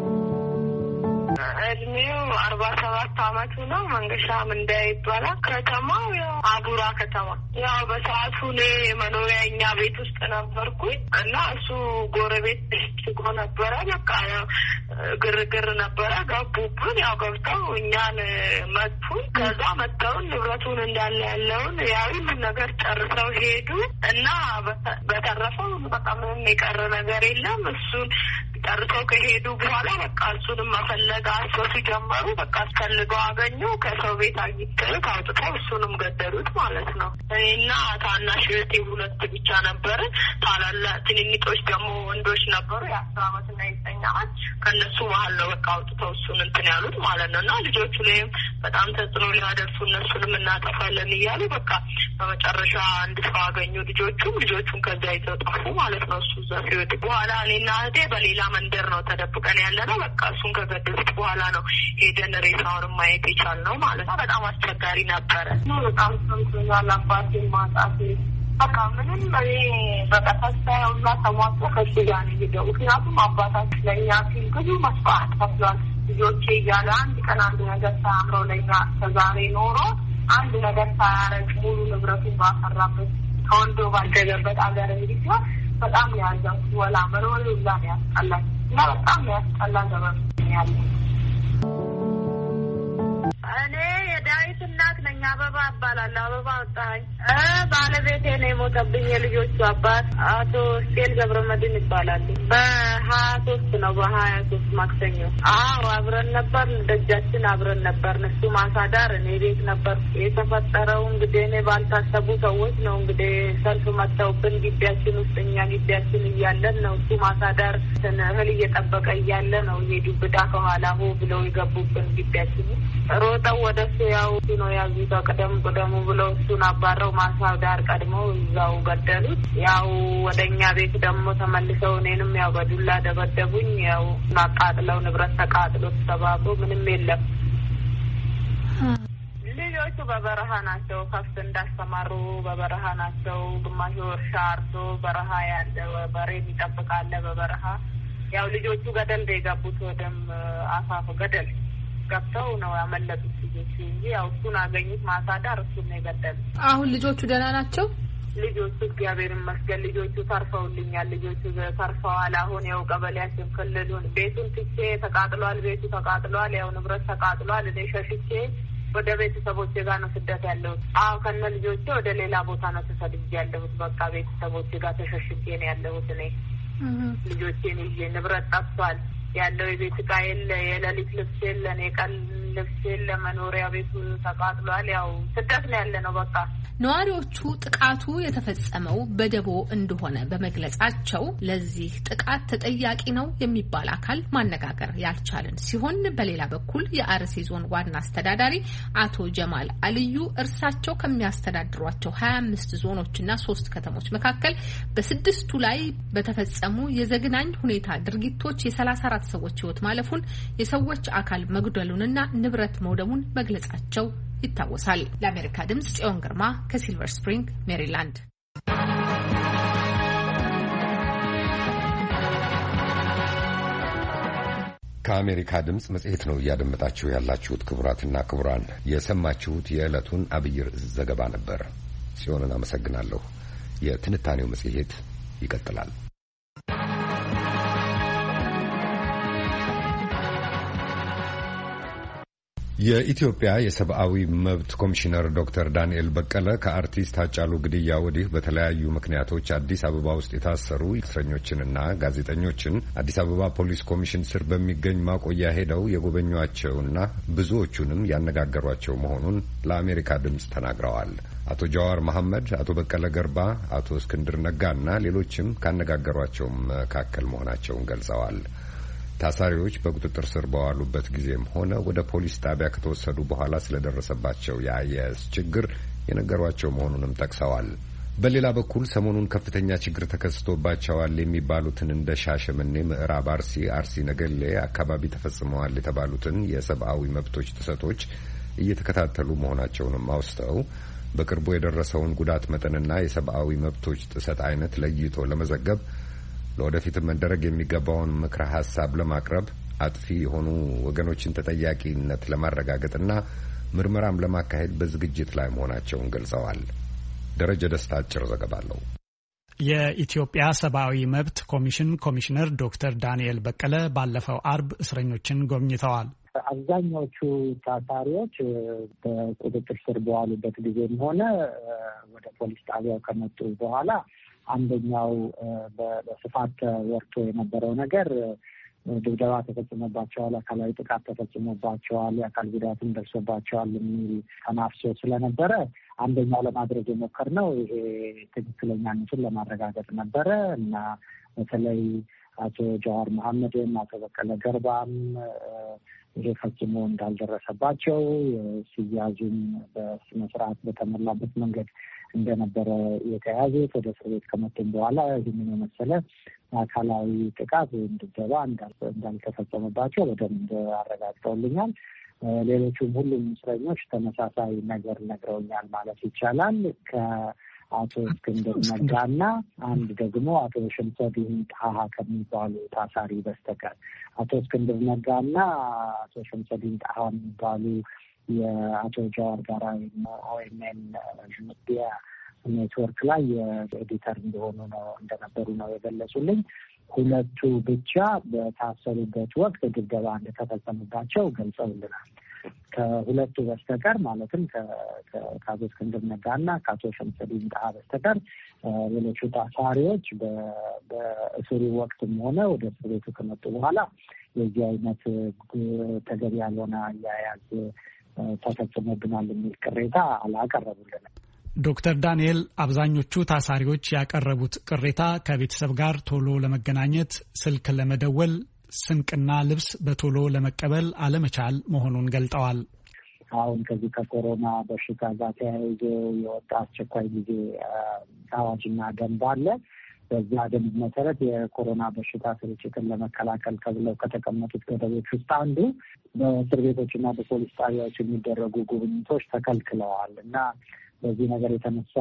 እድሜው 47 አመቱ ነው። መንገሻ ምንዳ ይባላል። ከተማው ያው አቡራ ከተማ። ያው በሰዓቱ እኔ መኖሪያ እኛ ቤት ውስጥ ነበርኩኝ እና እሱ ጎረቤት ሽጎ ነበረ። በቃ ግርግር ነበረ። ገቡብን። ያው ገብተው እኛን መቱን። ከዛ መተውን ንብረቱን እንዳለ ያለውን ያው ሁሉ ነገር ጨርሰው ሄዱ እና በተረፈው በቃ ምንም የቀረ ነገር የለም። እሱን ጨርሰው ከሄዱ በኋላ በቃ እሱንም መፈለግ አስወሱ ጀመሩ። በቃ አስፈልገው አገኙ። ከሰው ቤት አግኝተው አውጥተው እሱንም ገደሉት ማለት ነው። እኔና ታናሽ እህቴ 2 ብቻ ነበር። ታላላቅ ትንንጦች ደግሞ ወንዶች ነበሩ። የ10 አመትና የ9 አመት ከነሱ መሀል ነው በቃ አውጥተው እሱን እንትን ያሉት ማለት ነው። እና ልጆቹ ላይም በጣም ተጽዕኖ ሊያደርሱ እነሱንም እናጠፋለን እያሉ በቃ በመጨረሻ አንድ ሰው አገኙ። ልጆቹን ከዛ ይዘው ጠፉ ማለት ነው። እሱ እዛ ሲወጡ በኋላ እኔና እህቴ በሌላ መንደር ነው ተደብቀን ያለ ነው። በቃ እሱን ከገደሉት በኋላ ነው ሄደን ሬሳውን ማየት የቻልነው ማለት ነው። በጣም አስቸጋሪ ነበረ። በጣም ሰምቶኛል። አባቴን ማጣት በቃ ምንም በቃ ተስፋውና ተሟጦ ከሱ ጋር ነው ሄደው። ምክንያቱም አባታችን ለእኛ ሲል ብዙ መስዋዕት ከፍሏል። ልጆቼ እያለ አንድ ቀን አንድ ነገር ሳያምረው ለእኛ ተዛሬ ኖሮ አንድ ነገር ሳያረግ ሙሉ ንብረቱን ባፈራበት ተወልዶ ባደገበት አገር እንግዲህ ሲሆን በጣም ያዘንኩት ወላ መኖር ሁላ ነው ያስጠላኝ እና በጣም ያስጠላ ዘመን ያለ። እኔ የዳዊት እናት ነኝ። አበባ እባላለሁ። አበባ ወጣኝ። ባለቤቴ ነው የሞተብኝ። የልጆቹ አባት አቶ ስቴል ገብረመድህን ይባላሉ። በ23 ነው በ23 ማክሰኞ። አብረን ነበር። ደጃችን አብረን ነበር። እሱ ማሳዳር እኔ ቤት ነበር። የተፈጠረው እንግዲህ እኔ ባልታሰቡ ሰዎች ነው እንግዲህ ሰልፍ መጥተውብን ግቢያችን ውስጥ እኛ ግቢያችን እያለን ነው እሱ ማሳዳር እህል እየጠበቀ እያለ ነው የዱብዳ ከኋላ ሆ ብለው የገቡብን ግቢያችን። ሮጠው ወደሱ ያው ነው ያዙት። ቀደሙ ብለው እሱን አባረው ማሳዳር ቀድመው እዛው ገደሉት። ያው ወደኛ ቤት ደግሞ ተመልሰው እኔንም ያው በዱላ ደበደቡኝ። ያው ማቃጥለው ንብረት ተቃጥሎ ተሰባብሮ ምንም የለም። ልጆቹ በበረሃ ናቸው። ከፍት እንዳስተማሩ በበረሃ ናቸው። ግማሹ እርሻ አርሶ በረሃ ያለ በሬ ይጠብቃል በበረሃ። ያው ልጆቹ ገደል የገቡት ወደም አፋፍ ገደል ገብተው ነው ያመለጡት። ልጆቹ እንጂ ያው እሱን አገኙት ማሳዳር እሱን ነው የገደሉት። አሁን ልጆቹ ደህና ናቸው? ልጆቹ እግዚአብሔር ይመስገን ልጆቹ ተርፈውልኛል። ልጆቹ ተርፈዋል። አሁን ያው ቀበሌያችን ክልሉን ቤቱን ትቼ ተቃጥሏል። ቤቱ ተቃጥሏል። ያው ንብረት ተቃጥሏል። እኔ ሸሽቼ ወደ ቤተሰቦቼ ጋር ነው ስደት ያለሁት። ከነ ልጆቼ ወደ ሌላ ቦታ ነው ተሰድጄ ያለሁት። በቃ ቤተሰቦቼ ጋር ተሸሽቼ ነው ያለሁት። እኔ ልጆቼን ይዤ ንብረት ጠፍቷል። ያለው የቤት ዕቃ የለ፣ የሌሊት ልብስ የለን፣ የቀን ልብስ የለ፣ መኖሪያ ቤቱ ተቃጥሏል። ያው ስደት ነው ያለ ነው በቃ። ነዋሪዎቹ ጥቃቱ የተፈጸመው በደቦ እንደሆነ በመግለጻቸው ለዚህ ጥቃት ተጠያቂ ነው የሚባል አካል ማነጋገር ያልቻለን ሲሆን በሌላ በኩል የአርሲ ዞን ዋና አስተዳዳሪ አቶ ጀማል አልዩ እርሳቸው ከሚያስተዳድሯቸው 25 ዞኖችና 3 ከተሞች መካከል በስድስቱ ላይ በተፈጸሙ የዘግናኝ ሁኔታ ድርጊቶች የ34 ሰዎች ሕይወት ማለፉን የሰዎች አካል መጉደሉንና ንብረት መውደሙን መግለጻቸው ይታወሳል። ለአሜሪካ ድምጽ ጽዮን ግርማ ከሲልቨር ስፕሪንግ ሜሪላንድ። ከአሜሪካ ድምጽ መጽሔት ነው እያደመጣችሁ ያላችሁት። ክቡራትና ክቡራን የሰማችሁት የዕለቱን አብይ ርዕስ ዘገባ ነበር። ጽዮንን አመሰግናለሁ። የትንታኔው መጽሔት ይቀጥላል። የኢትዮጵያ የሰብአዊ መብት ኮሚሽነር ዶክተር ዳንኤል በቀለ ከአርቲስት ሃጫሉ ግድያ ወዲህ በተለያዩ ምክንያቶች አዲስ አበባ ውስጥ የታሰሩ እስረኞችንና ጋዜጠኞችን አዲስ አበባ ፖሊስ ኮሚሽን ስር በሚገኝ ማቆያ ሄደው የጎበኟቸውና ብዙዎቹንም ያነጋገሯቸው መሆኑን ለአሜሪካ ድምጽ ተናግረዋል። አቶ ጀዋር መሐመድ፣ አቶ በቀለ ገርባ፣ አቶ እስክንድር ነጋና ሌሎችም ካነጋገሯቸው መካከል መሆናቸውን ገልጸዋል። ታሳሪዎች በቁጥጥር ስር በዋሉበት ጊዜም ሆነ ወደ ፖሊስ ጣቢያ ከተወሰዱ በኋላ ስለደረሰባቸው የአያያዝ ችግር የነገሯቸው መሆኑንም ጠቅሰዋል። በሌላ በኩል ሰሞኑን ከፍተኛ ችግር ተከስቶባቸዋል የሚባሉትን እንደ ሻሸመኔ፣ ምዕራብ አርሲ፣ አርሲ ነገሌ አካባቢ ተፈጽመዋል የተባሉትን የሰብአዊ መብቶች ጥሰቶች እየተከታተሉ መሆናቸውንም አውስተው በቅርቡ የደረሰውን ጉዳት መጠንና የሰብአዊ መብቶች ጥሰት አይነት ለይቶ ለመዘገብ ለወደፊትም መደረግ የሚገባውን ምክረ ሀሳብ ለማቅረብ አጥፊ የሆኑ ወገኖችን ተጠያቂነት ለማረጋገጥና ምርመራም ለማካሄድ በዝግጅት ላይ መሆናቸውን ገልጸዋል። ደረጀ ደስታ አጭር ዘገባ አለው። የኢትዮጵያ ሰብአዊ መብት ኮሚሽን ኮሚሽነር ዶክተር ዳንኤል በቀለ ባለፈው አርብ እስረኞችን ጎብኝተዋል። አብዛኛዎቹ ታሳሪዎች በቁጥጥር ስር በዋሉበት ጊዜም ሆነ ወደ ፖሊስ ጣቢያው ከመጡ በኋላ አንደኛው በስፋት ወርቶ የነበረው ነገር ድብደባ ተፈጽሞባቸዋል፣ አካላዊ ጥቃት ተፈጽሞባቸዋል፣ የአካል ጉዳትም ደርሶባቸዋል የሚል ተናፍሶ ስለነበረ አንደኛው ለማድረግ የሞከርነው ይሄ ትክክለኛነቱን ለማረጋገጥ ነበረ እና በተለይ አቶ ጀዋር መሐመድም አቶ በቀለ ገርባም ይሄ ፈጽሞ እንዳልደረሰባቸው ሲያዙም በስነ ስርዓት በተሞላበት መንገድ እንደነበረ የተያዙት ወደ እስር ቤት ከመጡም በኋላ ይህንን የመሰለ አካላዊ ጥቃት ወይም ድብደባ እንዳልተፈጸመባቸው በደንብ አረጋግጠውልኛል። ሌሎቹም ሁሉም እስረኞች ተመሳሳይ ነገር ነግረውኛል ማለት ይቻላል። ከአቶ እስክንድር ነጋና አንድ ደግሞ አቶ ሸምሰዲን ጣሃ ከሚባሉ ታሳሪ በስተቀር አቶ እስክንድር ነጋና አቶ ሸምሰዲን ጣሃ የሚባሉ የአቶ ጀዋር ጋራ ኦኤምኤን ሚዲያ ኔትወርክ ላይ የኤዲተር እንደነበሩ ነው የገለጹልኝ። ሁለቱ ብቻ በታሰሩበት ወቅት ድብደባ እንደተፈጸመባቸው ገልጸውልናል። ከሁለቱ በስተቀር ማለትም ከአቶ እስክንድር ነጋና ከአቶ ሸምሰዲን ጣሃ በስተቀር ሌሎቹ ታሳሪዎች በእስሩ ወቅትም ሆነ ወደ እስር ቤቱ ከመጡ በኋላ የዚህ አይነት ተገቢ ያልሆነ አያያዝ ተፈጽሞብናል የሚል ቅሬታ አላቀረቡልንም። ዶክተር ዳንኤል አብዛኞቹ ታሳሪዎች ያቀረቡት ቅሬታ ከቤተሰብ ጋር ቶሎ ለመገናኘት፣ ስልክ ለመደወል፣ ስንቅና ልብስ በቶሎ ለመቀበል አለመቻል መሆኑን ገልጠዋል። አሁን ከዚህ ከኮሮና በሽታ ጋር ተያይዞ የወጣ አስቸኳይ ጊዜ አዋጅና ደንብ አለ። በዛ ደንብ መሰረት የኮሮና በሽታ ስርጭትን ለመከላከል ተብለው ከተቀመጡት ገደቦች ውስጥ አንዱ በእስር ቤቶችና በፖሊስ ጣቢያዎች የሚደረጉ ጉብኝቶች ተከልክለዋል እና በዚህ ነገር የተነሳ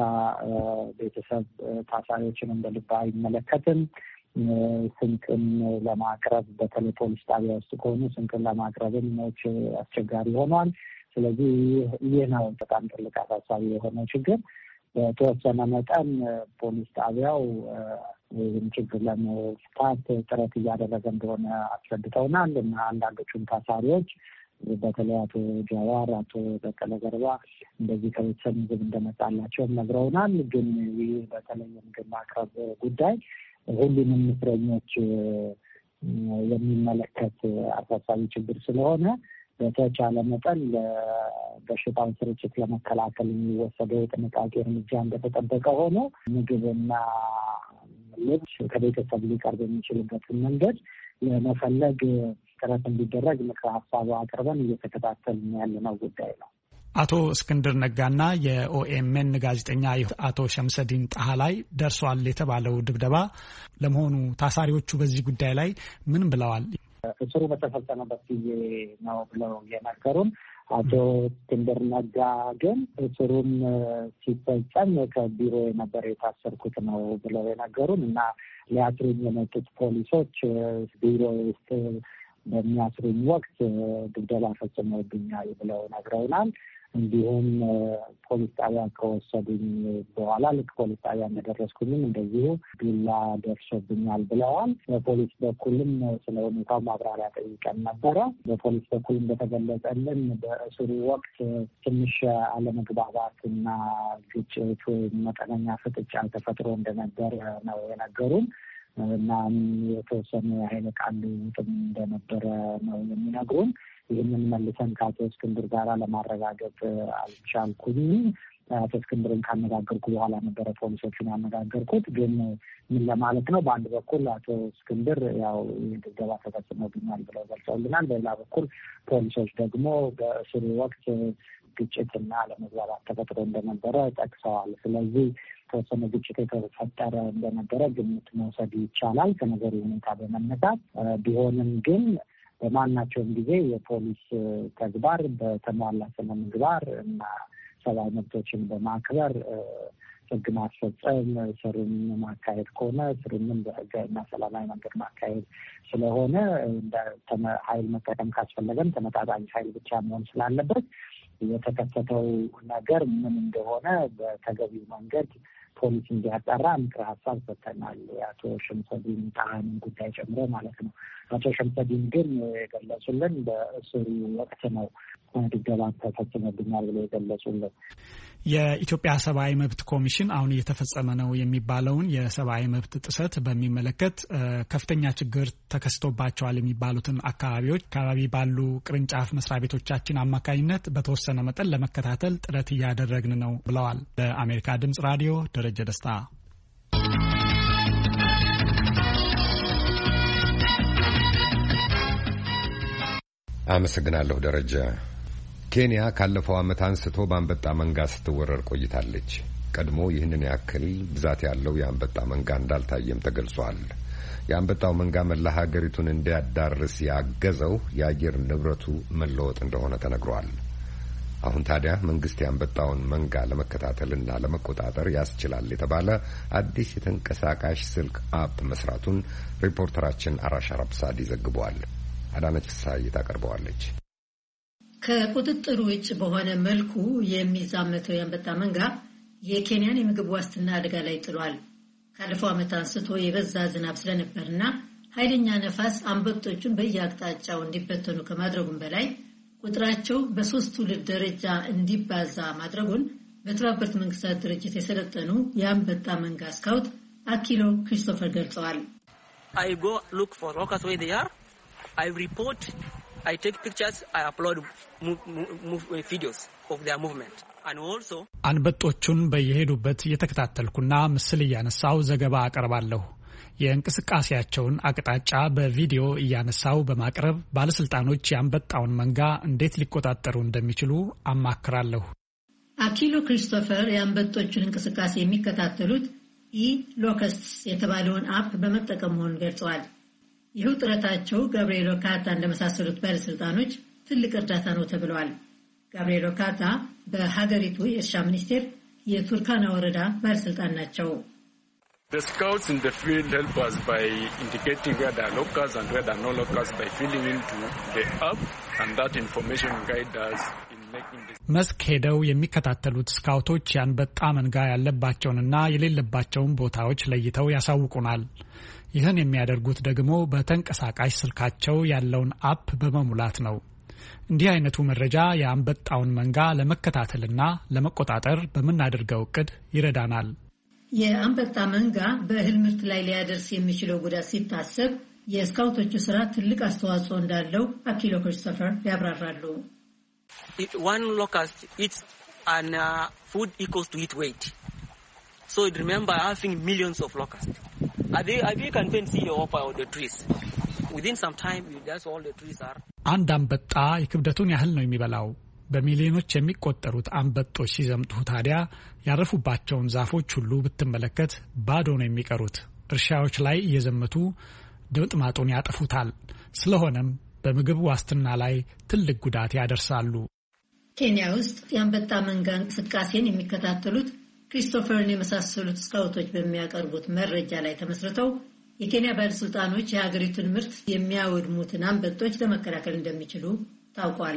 ቤተሰብ ታሳሪዎችን እንደ ልብ አይመለከትም። ስንቅን ለማቅረብ በተለይ ፖሊስ ጣቢያ ውስጥ ከሆኑ ስንቅን ለማቅረብም አስቸጋሪ ሆኗል። ስለዚህ ይህ ነው በጣም ትልቅ አሳሳቢ የሆነ ችግር። በተወሰነ መጠን ፖሊስ ጣቢያው ይህን ችግር ለመፍታት ጥረት እያደረገ እንደሆነ አስረድተውናል እና አንዳንዶቹም ታሳሪዎች በተለይ አቶ ጃዋር፣ አቶ በቀለ ገርባ እንደዚህ ከቤተሰብ ምግብ እንደመጣላቸው ነግረውናል። ግን ይህ በተለይ የምግብ ማቅረብ ጉዳይ ሁሉንም እስረኞች የሚመለከት አሳሳቢ ችግር ስለሆነ በተቻለ መጠን በሽታውን ስርጭት ለመከላከል የሚወሰደው የጥንቃቄ እርምጃ እንደተጠበቀ ሆኖ ምግብና ልብስ ከቤተሰብ ሊቀርብ የሚችልበትን መንገድ ለመፈለግ ጥረት እንዲደረግ ምክረ ሀሳብ አቅርበን እየተከታተልን ያለነው ጉዳይ ነው። አቶ እስክንድር ነጋና የኦኤምኤን ጋዜጠኛ አቶ ሸምሰዲን ጣሃ ላይ ደርሷል የተባለው ድብደባ ለመሆኑ ታሳሪዎቹ በዚህ ጉዳይ ላይ ምን ብለዋል? እስሩ በተፈጸመበት ጊዜ ነው ብለው የነገሩን። አቶ እስክንድር ነጋ ግን እስሩን ሲፈጸም ከቢሮ የነበረ የታሰርኩት ነው ብለው የነገሩን እና ሊያስሩኝ የመጡት ፖሊሶች ቢሮ ውስጥ በሚያስሩኝ ወቅት ድብደባ ፈጽመውብኛል ብለው ነግረውናል። እንዲሁም ፖሊስ ጣቢያ ከወሰዱኝ በኋላ ልክ ፖሊስ ጣቢያ እንደደረስኩኝም እንደዚሁ ዱላ ደርሶብኛል ብለዋል። በፖሊስ በኩልም ስለ ሁኔታው ማብራሪያ ጠይቀን ነበረ። በፖሊስ በኩል እንደተገለጸልን በእስሩ ወቅት ትንሽ አለመግባባት እና ግጭት ወይም መጠነኛ ፍጥጫ ተፈጥሮ እንደነበር ነው የነገሩን እና የተወሰነ የኃይል ቃል ልውውጥም እንደነበረ ነው የሚነግሩን። ይህንን መልሰን ከአቶ እስክንድር ጋር ለማረጋገጥ አልቻልኩኝም። አቶ እስክንድርን ካነጋገርኩ በኋላ ነበረ ፖሊሶቹን ያነጋገርኩት። ግን ምን ለማለት ነው፣ በአንድ በኩል አቶ እስክንድር ያው ድብደባ ተፈጽሞብኛል ብለው ገልጸውልናል። በሌላ በኩል ፖሊሶች ደግሞ በእስሩ ወቅት ግጭትና አለመግባባት ተፈጥሮ እንደነበረ ጠቅሰዋል። ስለዚህ ተወሰነ ግጭት የተፈጠረ እንደነበረ ግምት መውሰድ ይቻላል ከነገሩ ሁኔታ በመነሳት ቢሆንም ግን በማናቸውም ጊዜ የፖሊስ ተግባር በተሟላ ስነ ምግባር እና ሰብአዊ መብቶችን በማክበር ሕግ ማስፈጸም፣ ስሩን ማካሄድ ከሆነ ስሩንም በሕጋዊና ሰላማዊ መንገድ ማካሄድ ስለሆነ ኃይል መጠቀም ካስፈለገም ተመጣጣኝ ኃይል ብቻ መሆን ስላለበት የተከሰተው ነገር ምን እንደሆነ በተገቢው መንገድ ፖሊስ እንዲያጣራ ምክረ ሀሳብ ሰጥተናል። የአቶ ሸምሰዲን ጣሃን ጉዳይ ጨምሮ ማለት ነው። አቶ ሸምሰዲን ግን የገለጹልን በእስሩ ወቅት ነው ድብደባ ተፈጽሞብኛል ብለው የገለጹልን። የኢትዮጵያ ሰብአዊ መብት ኮሚሽን አሁን እየተፈጸመ ነው የሚባለውን የሰብአዊ መብት ጥሰት በሚመለከት ከፍተኛ ችግር ተከስቶባቸዋል የሚባሉትን አካባቢ ባሉ ቅርንጫፍ መስሪያ ቤቶቻችን አማካኝነት በተወሰነ መጠን ለመከታተል ጥረት እያደረግን ነው ብለዋል። ለአሜሪካ ድምጽ ራዲዮ ደረጀ ደስታ። አመሰግናለሁ ደረጀ። ኬንያ ካለፈው ዓመት አንስቶ በአንበጣ መንጋ ስትወረር ቆይታለች። ቀድሞ ይህንን ያክል ብዛት ያለው የአንበጣ መንጋ እንዳልታየም ተገልጿል። የአንበጣው መንጋ መላ ሀገሪቱን እንዲያዳርስ ያገዘው የአየር ንብረቱ መለወጥ እንደሆነ ተነግሯል። አሁን ታዲያ መንግስት የአንበጣውን መንጋ ለመከታተልና ለመቆጣጠር ያስችላል የተባለ አዲስ የተንቀሳቃሽ ስልክ አፕ መስራቱን ሪፖርተራችን አራሽ አራብሳዲ ዘግቧል። አዳነች ፍስሐዬ ታቀርበዋለች። ከቁጥጥር ውጭ በሆነ መልኩ የሚዛመተው የአንበጣ መንጋ የኬንያን የምግብ ዋስትና አደጋ ላይ ጥሏል። ካለፈው ዓመት አንስቶ የበዛ ዝናብ ስለነበርና ኃይለኛ ነፋስ አንበጦቹን በየአቅጣጫው እንዲበተኑ ከማድረጉም በላይ ቁጥራቸው በ3 ትውልድ ደረጃ እንዲባዛ ማድረጉን በተባበሩት መንግስታት ድርጅት የሰለጠኑ የአንበጣ መንጋ ስካውት አኪሎ ክሪስቶፈር ገልጸዋል። I go look for locusts where they are. I report, I take pictures, I upload videos of their movement. And also አንበጦቹን በየሄዱበት እየተከታተልኩና ምስል እያነሳው ዘገባ አቀርባለሁ። የእንቅስቃሴያቸውን አቅጣጫ በቪዲዮ እያነሳው በማቅረብ ባለስልጣኖች የአንበጣውን መንጋ እንዴት ሊቆጣጠሩ እንደሚችሉ አማክራለሁ። አኪሎ ክሪስቶፈር የአንበጦቹን እንቅስቃሴ የሚከታተሉት ሎከስትስ የተባለውን አፕ በመጠቀም መሆኑን ገልጸዋል። ይህ ጥረታቸው ጋብሪኤል ኦካታ እንደመሳሰሉት ባለስልጣኖች ትልቅ እርዳታ ነው ተብለዋል። ጋብሪኤል ኦካታ በሀገሪቱ የእርሻ ሚኒስቴር የቱርካና ወረዳ ባለስልጣን ናቸው። The scouts in the field help us by indicating where there are locusts and where there are no locusts by feeding into the app, and that information guides us in መስክ ሄደው የሚከታተሉት ስካውቶች የአንበጣ መንጋ ያለባቸውንና የሌለባቸውን ቦታዎች ለይተው ያሳውቁናል። ይህን የሚያደርጉት ደግሞ በተንቀሳቃሽ ስልካቸው ያለውን አፕ በመሙላት ነው። እንዲህ አይነቱ መረጃ የአንበጣውን መንጋ ለመከታተልና ለመቆጣጠር በምናደርገው እቅድ ይረዳናል። የአንበጣ መንጋ በእህል ምርት ላይ ሊያደርስ የሚችለው ጉዳት ሲታሰብ የስካውቶቹ ስራ ትልቅ አስተዋጽኦ እንዳለው አኪሎ ክሪስቶፈር ያብራራሉ። One locust eats an food equals to its weight. So remember having millions of locusts. You can see the upper of the trees. Within some time, that's all the trees are. አንድ አንበጣ የክብደቱን ያህል ነው የሚበላው። በሚሊዮኖች የሚቆጠሩት አንበጦች ሲዘምቱ ታዲያ ያረፉባቸውን ዛፎች ሁሉ ብትመለከት ባዶ ነው የሚቀሩት። እርሻዎች ላይ እየዘመቱ ድምጥማጡን ያጠፉታል። ስለሆነም በምግብ ዋስትና ላይ ትልቅ ጉዳት ያደርሳሉ። ኬንያ ውስጥ የአንበጣ መንጋ እንቅስቃሴን የሚከታተሉት ክሪስቶፈርን የመሳሰሉት ስካውቶች በሚያቀርቡት መረጃ ላይ ተመስርተው የኬንያ ባለስልጣኖች የሀገሪቱን ምርት የሚያወድሙትን አንበጦች ለመከላከል እንደሚችሉ ታውቋል።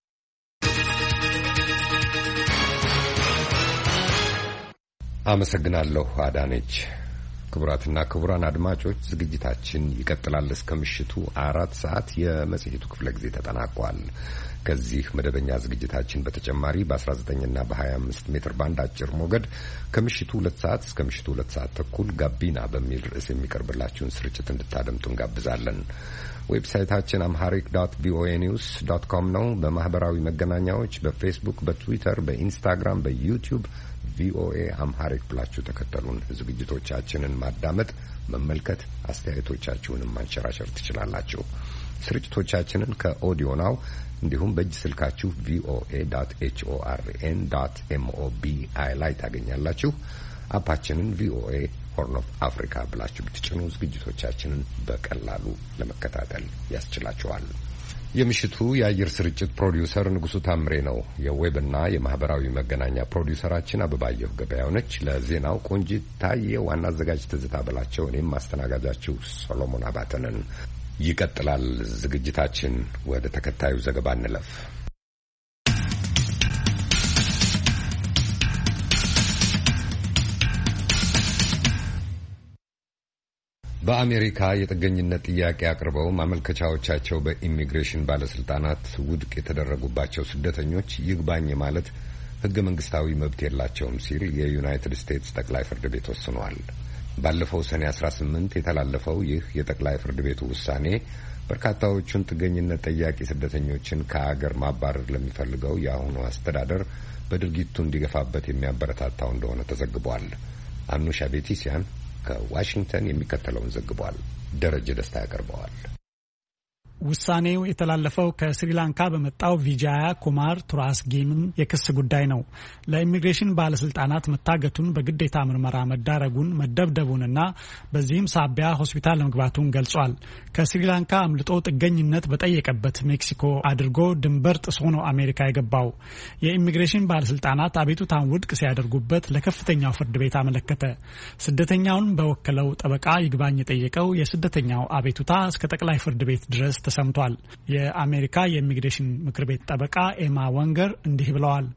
አመሰግናለሁ አዳነች። ክቡራትና ክቡራን አድማጮች ዝግጅታችን ይቀጥላል እስከ ምሽቱ 4 ሰዓት። የመጽሔቱ ክፍለ ጊዜ ተጠናቋል። ከዚህ መደበኛ ዝግጅታችን በተጨማሪ በ19ና በ25 ሜትር ባንድ አጭር ሞገድ ከምሽቱ 2 ሰዓት እስከ ምሽቱ 2 ሰዓት ተኩል ጋቢና በሚል ርዕስ የሚቀርብላችሁን ስርጭት እንድታደምጡ እንጋብዛለን። ዌብሳይታችን amharic.voanews.com ነው። በማህበራዊ መገናኛዎች በፌስቡክ፣ በትዊተር፣ በኢንስታግራም፣ በዩቲዩብ ቪኦኤ አምሃሪክ ብላችሁ ተከተሉን። ዝግጅቶቻችንን ማዳመጥ፣ መመልከት፣ አስተያየቶቻችሁንም ማንሸራሸር ትችላላችሁ። ስርጭቶቻችንን ከኦዲዮ ናው እንዲሁም በእጅ ስልካችሁ voa.horn.mobi ላይ ታገኛላችሁ። አፓችንን ቪኦኤ ሆርን ኦፍ አፍሪካ ብላችሁ ብትጭኑ ዝግጅቶቻችንን በቀላሉ ለመከታተል ያስችላችኋል። የምሽቱ የአየር ስርጭት ፕሮዲውሰር ንጉሱ ታምሬ ነው። የዌብና የማህበራዊ መገናኛ ፕሮዲውሰራችን አበባየሁ ገበያው ነች። ለዜናው ቆንጂት ታየ፣ ዋና አዘጋጅ ትዝታ በላቸው፣ እኔም ማስተናጋጃችሁ ሶሎሞን አባተ ነን። ይቀጥላል ዝግጅታችን። ወደ ተከታዩ ዘገባ እንለፍ። በአሜሪካ የጥገኝነት ጥያቄ አቅርበው ማመልከቻዎቻቸው በኢሚግሬሽን ባለስልጣናት ውድቅ የተደረጉባቸው ስደተኞች ይግባኝ ማለት ሕገ መንግስታዊ መብት የላቸውም ሲል የዩናይትድ ስቴትስ ጠቅላይ ፍርድ ቤት ወስኗል። ባለፈው ሰኔ 18 የተላለፈው ይህ የጠቅላይ ፍርድ ቤቱ ውሳኔ በርካታዎቹን ጥገኝነት ጠያቂ ስደተኞችን ከአገር ማባረር ለሚፈልገው የአሁኑ አስተዳደር በድርጊቱ እንዲገፋበት የሚያበረታታው እንደሆነ ተዘግቧል። አኑሻ ቤቲሲያን ከዋሽንግተን የሚከተለውን ዘግቧል። ደረጀ ደስታ ያቀርበዋል። ውሳኔው የተላለፈው ከስሪላንካ በመጣው ቪጃያ ኩማር ቱራስጌምን የክስ ጉዳይ ነው። ለኢሚግሬሽን ባለስልጣናት መታገቱን፣ በግዴታ ምርመራ መዳረጉን፣ መደብደቡንና በዚህም ሳቢያ ሆስፒታል መግባቱን ገልጿል። ከስሪላንካ አምልጦ ጥገኝነት በጠየቀበት ሜክሲኮ አድርጎ ድንበር ጥሶ ነው አሜሪካ የገባው። የኢሚግሬሽን ባለስልጣናት አቤቱታን ውድቅ ሲያደርጉበት ለከፍተኛው ፍርድ ቤት አመለከተ። ስደተኛውን በወከለው ጠበቃ ይግባኝ የጠየቀው የስደተኛው አቤቱታ እስከ ጠቅላይ ፍርድ ቤት ድረስ ተሰምቷል። የአሜሪካ የኢሚግሬሽን ምክር ቤት ጠበቃ ኤማ ወንገር እንዲህ ብለዋል።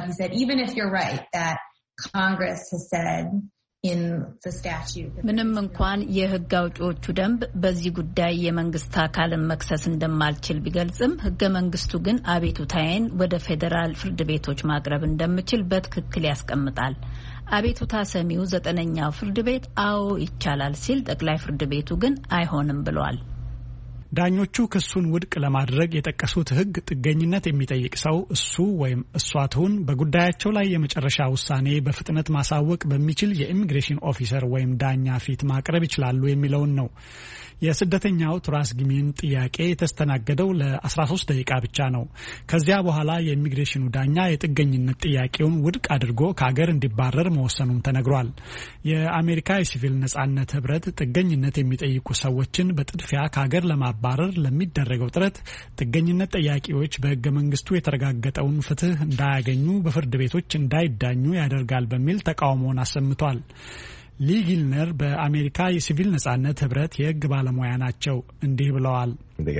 ምንም እንኳን የሕግ አውጪዎቹ ደንብ በዚህ ጉዳይ የመንግስት አካልን መክሰስ እንደማልችል ቢገልጽም ሕገ መንግስቱ ግን አቤቱታዬን ወደ ፌዴራል ፍርድ ቤቶች ማቅረብ እንደምችል በትክክል ያስቀምጣል። አቤቱታ ሰሚው 9ኛው ፍርድ ቤት አዎ ይቻላል ሲል፣ ጠቅላይ ፍርድ ቤቱ ግን አይሆንም ብሏል። ዳኞቹ ክሱን ውድቅ ለማድረግ የጠቀሱት ሕግ ጥገኝነት የሚጠይቅ ሰው እሱ ወይም እሷ ትሁን በጉዳያቸው ላይ የመጨረሻ ውሳኔ በፍጥነት ማሳወቅ በሚችል የኢሚግሬሽን ኦፊሰር ወይም ዳኛ ፊት ማቅረብ ይችላሉ የሚለውን ነው። የስደተኛው ቱራስጊሚን ጥያቄ የተስተናገደው ለ13 ደቂቃ ብቻ ነው። ከዚያ በኋላ የኢሚግሬሽኑ ዳኛ የጥገኝነት ጥያቄውን ውድቅ አድርጎ ከሀገር እንዲባረር መወሰኑም ተነግሯል። የአሜሪካ የሲቪል ነጻነት ህብረት ጥገኝነት የሚጠይቁ ሰዎችን በጥድፊያ ከሀገር ለማባረር ለሚደረገው ጥረት ጥገኝነት ጠያቂዎች በህገ መንግስቱ የተረጋገጠውን ፍትህ እንዳያገኙ፣ በፍርድ ቤቶች እንዳይዳኙ ያደርጋል በሚል ተቃውሞውን አሰምቷል። ሊጊልነር በአሜሪካ የሲቪል ነጻነት ህብረት የህግ ባለሙያ ናቸው። እንዲህ ብለዋል።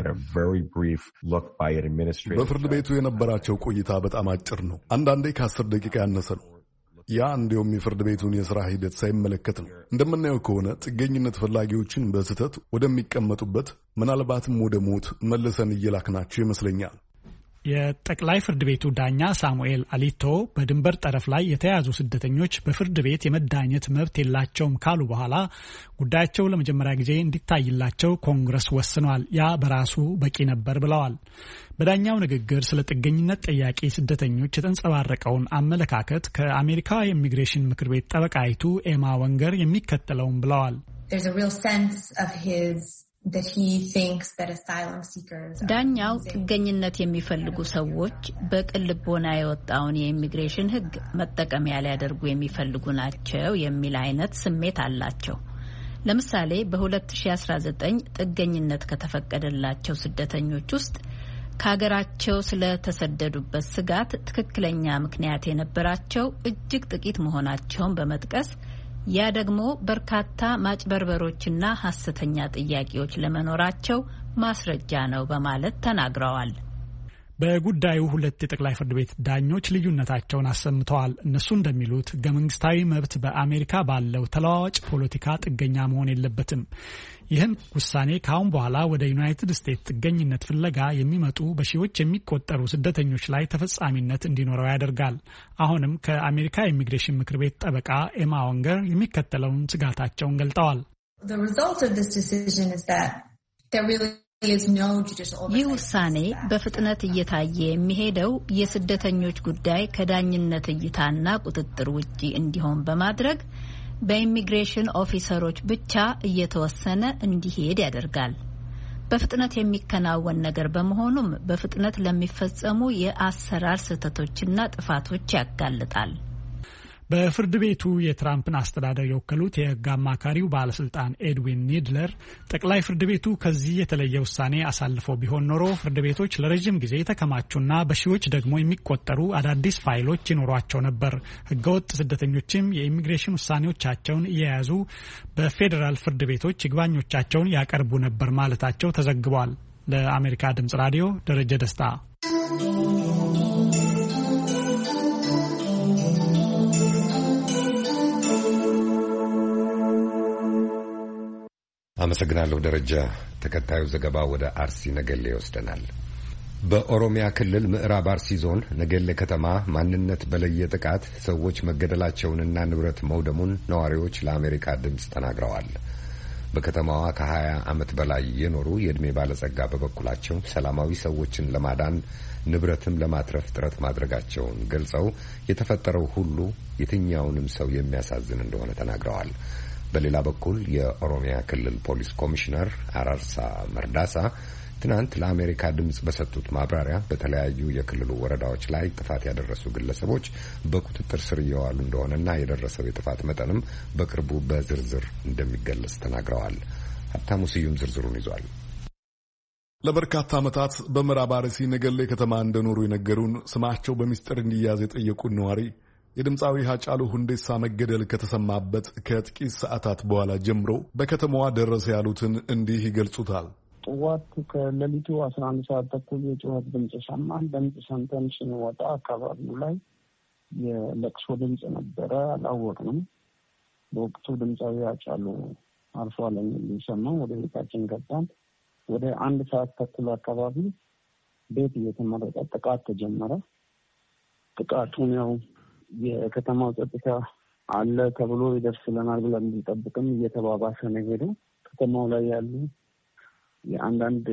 በፍርድ ቤቱ የነበራቸው ቆይታ በጣም አጭር ነው። አንዳንዴ ከ10 ደቂቃ ያነሰ ነው። ያ እንዲሁም የፍርድ ቤቱን የሥራ ሂደት ሳይመለከት ነው። እንደምናየው ከሆነ ጥገኝነት ፈላጊዎችን በስህተት ወደሚቀመጡበት ምናልባትም ወደ ሞት መልሰን እየላክናቸው ይመስለኛል። የጠቅላይ ፍርድ ቤቱ ዳኛ ሳሙኤል አሊቶ በድንበር ጠረፍ ላይ የተያዙ ስደተኞች በፍርድ ቤት የመዳኘት መብት የላቸውም ካሉ በኋላ ጉዳያቸው ለመጀመሪያ ጊዜ እንዲታይላቸው ኮንግረስ ወስኗል። ያ በራሱ በቂ ነበር ብለዋል። በዳኛው ንግግር ስለ ጥገኝነት ጠያቂ ስደተኞች የተንጸባረቀውን አመለካከት ከአሜሪካ የኢሚግሬሽን ምክር ቤት ጠበቃይቱ ኤማ ወንገር የሚከተለውን ብለዋል። ዳኛው ጥገኝነት የሚፈልጉ ሰዎች በቅን ልቦና የወጣውን የኢሚግሬሽን ሕግ መጠቀሚያ ሊያደርጉ የሚፈልጉ ናቸው የሚል አይነት ስሜት አላቸው። ለምሳሌ በ2019 ጥገኝነት ከተፈቀደላቸው ስደተኞች ውስጥ ከሀገራቸው ስለተሰደዱበት ስጋት ትክክለኛ ምክንያት የነበራቸው እጅግ ጥቂት መሆናቸውን በመጥቀስ ያ ደግሞ በርካታ ማጭበርበሮችና ሐሰተኛ ጥያቄዎች ለመኖራቸው ማስረጃ ነው በማለት ተናግረዋል። በጉዳዩ ሁለት የጠቅላይ ፍርድ ቤት ዳኞች ልዩነታቸውን አሰምተዋል። እነሱ እንደሚሉት ሕገ መንግስታዊ መብት በአሜሪካ ባለው ተለዋዋጭ ፖለቲካ ጥገኛ መሆን የለበትም። ይህን ውሳኔ ከአሁን በኋላ ወደ ዩናይትድ ስቴትስ ጥገኝነት ፍለጋ የሚመጡ በሺዎች የሚቆጠሩ ስደተኞች ላይ ተፈጻሚነት እንዲኖረው ያደርጋል። አሁንም ከአሜሪካ ኢሚግሬሽን ምክር ቤት ጠበቃ ኤማ ወንገር የሚከተለውን ስጋታቸውን ገልጠዋል። ይህ ውሳኔ በፍጥነት እየታየ የሚሄደው የስደተኞች ጉዳይ ከዳኝነት እይታና ቁጥጥር ውጪ እንዲሆን በማድረግ በኢሚግሬሽን ኦፊሰሮች ብቻ እየተወሰነ እንዲሄድ ያደርጋል። በፍጥነት የሚከናወን ነገር በመሆኑም በፍጥነት ለሚፈጸሙ የአሰራር ስህተቶችና ጥፋቶች ያጋልጣል። በፍርድ ቤቱ የትራምፕን አስተዳደር የወከሉት የሕግ አማካሪው ባለስልጣን ኤድዊን ኒድለር ጠቅላይ ፍርድ ቤቱ ከዚህ የተለየ ውሳኔ አሳልፈው ቢሆን ኖሮ ፍርድ ቤቶች ለረጅም ጊዜ የተከማቹና በሺዎች ደግሞ የሚቆጠሩ አዳዲስ ፋይሎች ይኖሯቸው ነበር። ሕገወጥ ስደተኞችም የኢሚግሬሽን ውሳኔዎቻቸውን እየያዙ በፌዴራል ፍርድ ቤቶች ይግባኞቻቸውን ያቀርቡ ነበር ማለታቸው ተዘግቧል። ለአሜሪካ ድምጽ ራዲዮ ደረጀ ደስታ። አመሰግናለሁ ደረጃ። ተከታዩ ዘገባ ወደ አርሲ ነገሌ ይወስደናል። በኦሮሚያ ክልል ምዕራብ አርሲ ዞን ነገሌ ከተማ ማንነት በለየ ጥቃት ሰዎች መገደላቸውንና ንብረት መውደሙን ነዋሪዎች ለአሜሪካ ድምፅ ተናግረዋል። በከተማዋ ከ20 ዓመት በላይ የኖሩ የዕድሜ ባለጸጋ በበኩላቸው ሰላማዊ ሰዎችን ለማዳን ንብረትም ለማትረፍ ጥረት ማድረጋቸውን ገልጸው የተፈጠረው ሁሉ የትኛውንም ሰው የሚያሳዝን እንደሆነ ተናግረዋል። በሌላ በኩል የኦሮሚያ ክልል ፖሊስ ኮሚሽነር አራርሳ መርዳሳ ትናንት ለአሜሪካ ድምፅ በሰጡት ማብራሪያ በተለያዩ የክልሉ ወረዳዎች ላይ ጥፋት ያደረሱ ግለሰቦች በቁጥጥር ስር እየዋሉ እንደሆነና የደረሰው የጥፋት መጠንም በቅርቡ በዝርዝር እንደሚገለጽ ተናግረዋል። ሀብታሙ ስዩም ዝርዝሩን ይዟል። ለበርካታ ዓመታት በምዕራብ አርሲ ነገሌ ከተማ እንደኖሩ የነገሩን ስማቸው በሚስጥር እንዲያዝ የጠየቁን ነዋሪ የድምፃዊ ሃጫሉ ሁንዴሳ መገደል ከተሰማበት ከጥቂት ሰዓታት በኋላ ጀምሮ በከተማዋ ደረሰ ያሉትን እንዲህ ይገልጹታል። ጠዋት ከሌሊቱ 11 ሰዓት ተኩል የጩኸት ድምፅ ሰማን። ድምፅ ሰምተን ስንወጣ አካባቢው ላይ የለቅሶ ድምፅ ነበረ። አላወቅንም። በወቅቱ ድምፃዊ ሃጫሉ አርፏል የሚል ሰማን። ወደ ቤታችን ገባን። ወደ 1 ሰዓት ተኩል አካባቢ ቤት እየተመረጠ ጥቃት ተጀመረ። ጥቃቱን ያው የከተማው ጸጥታ አለ ተብሎ ይደርስልናል ብለን እንጠብቅም እየተባባሰ ነው ሄደው። ከተማው ላይ ያሉ የአንዳንድ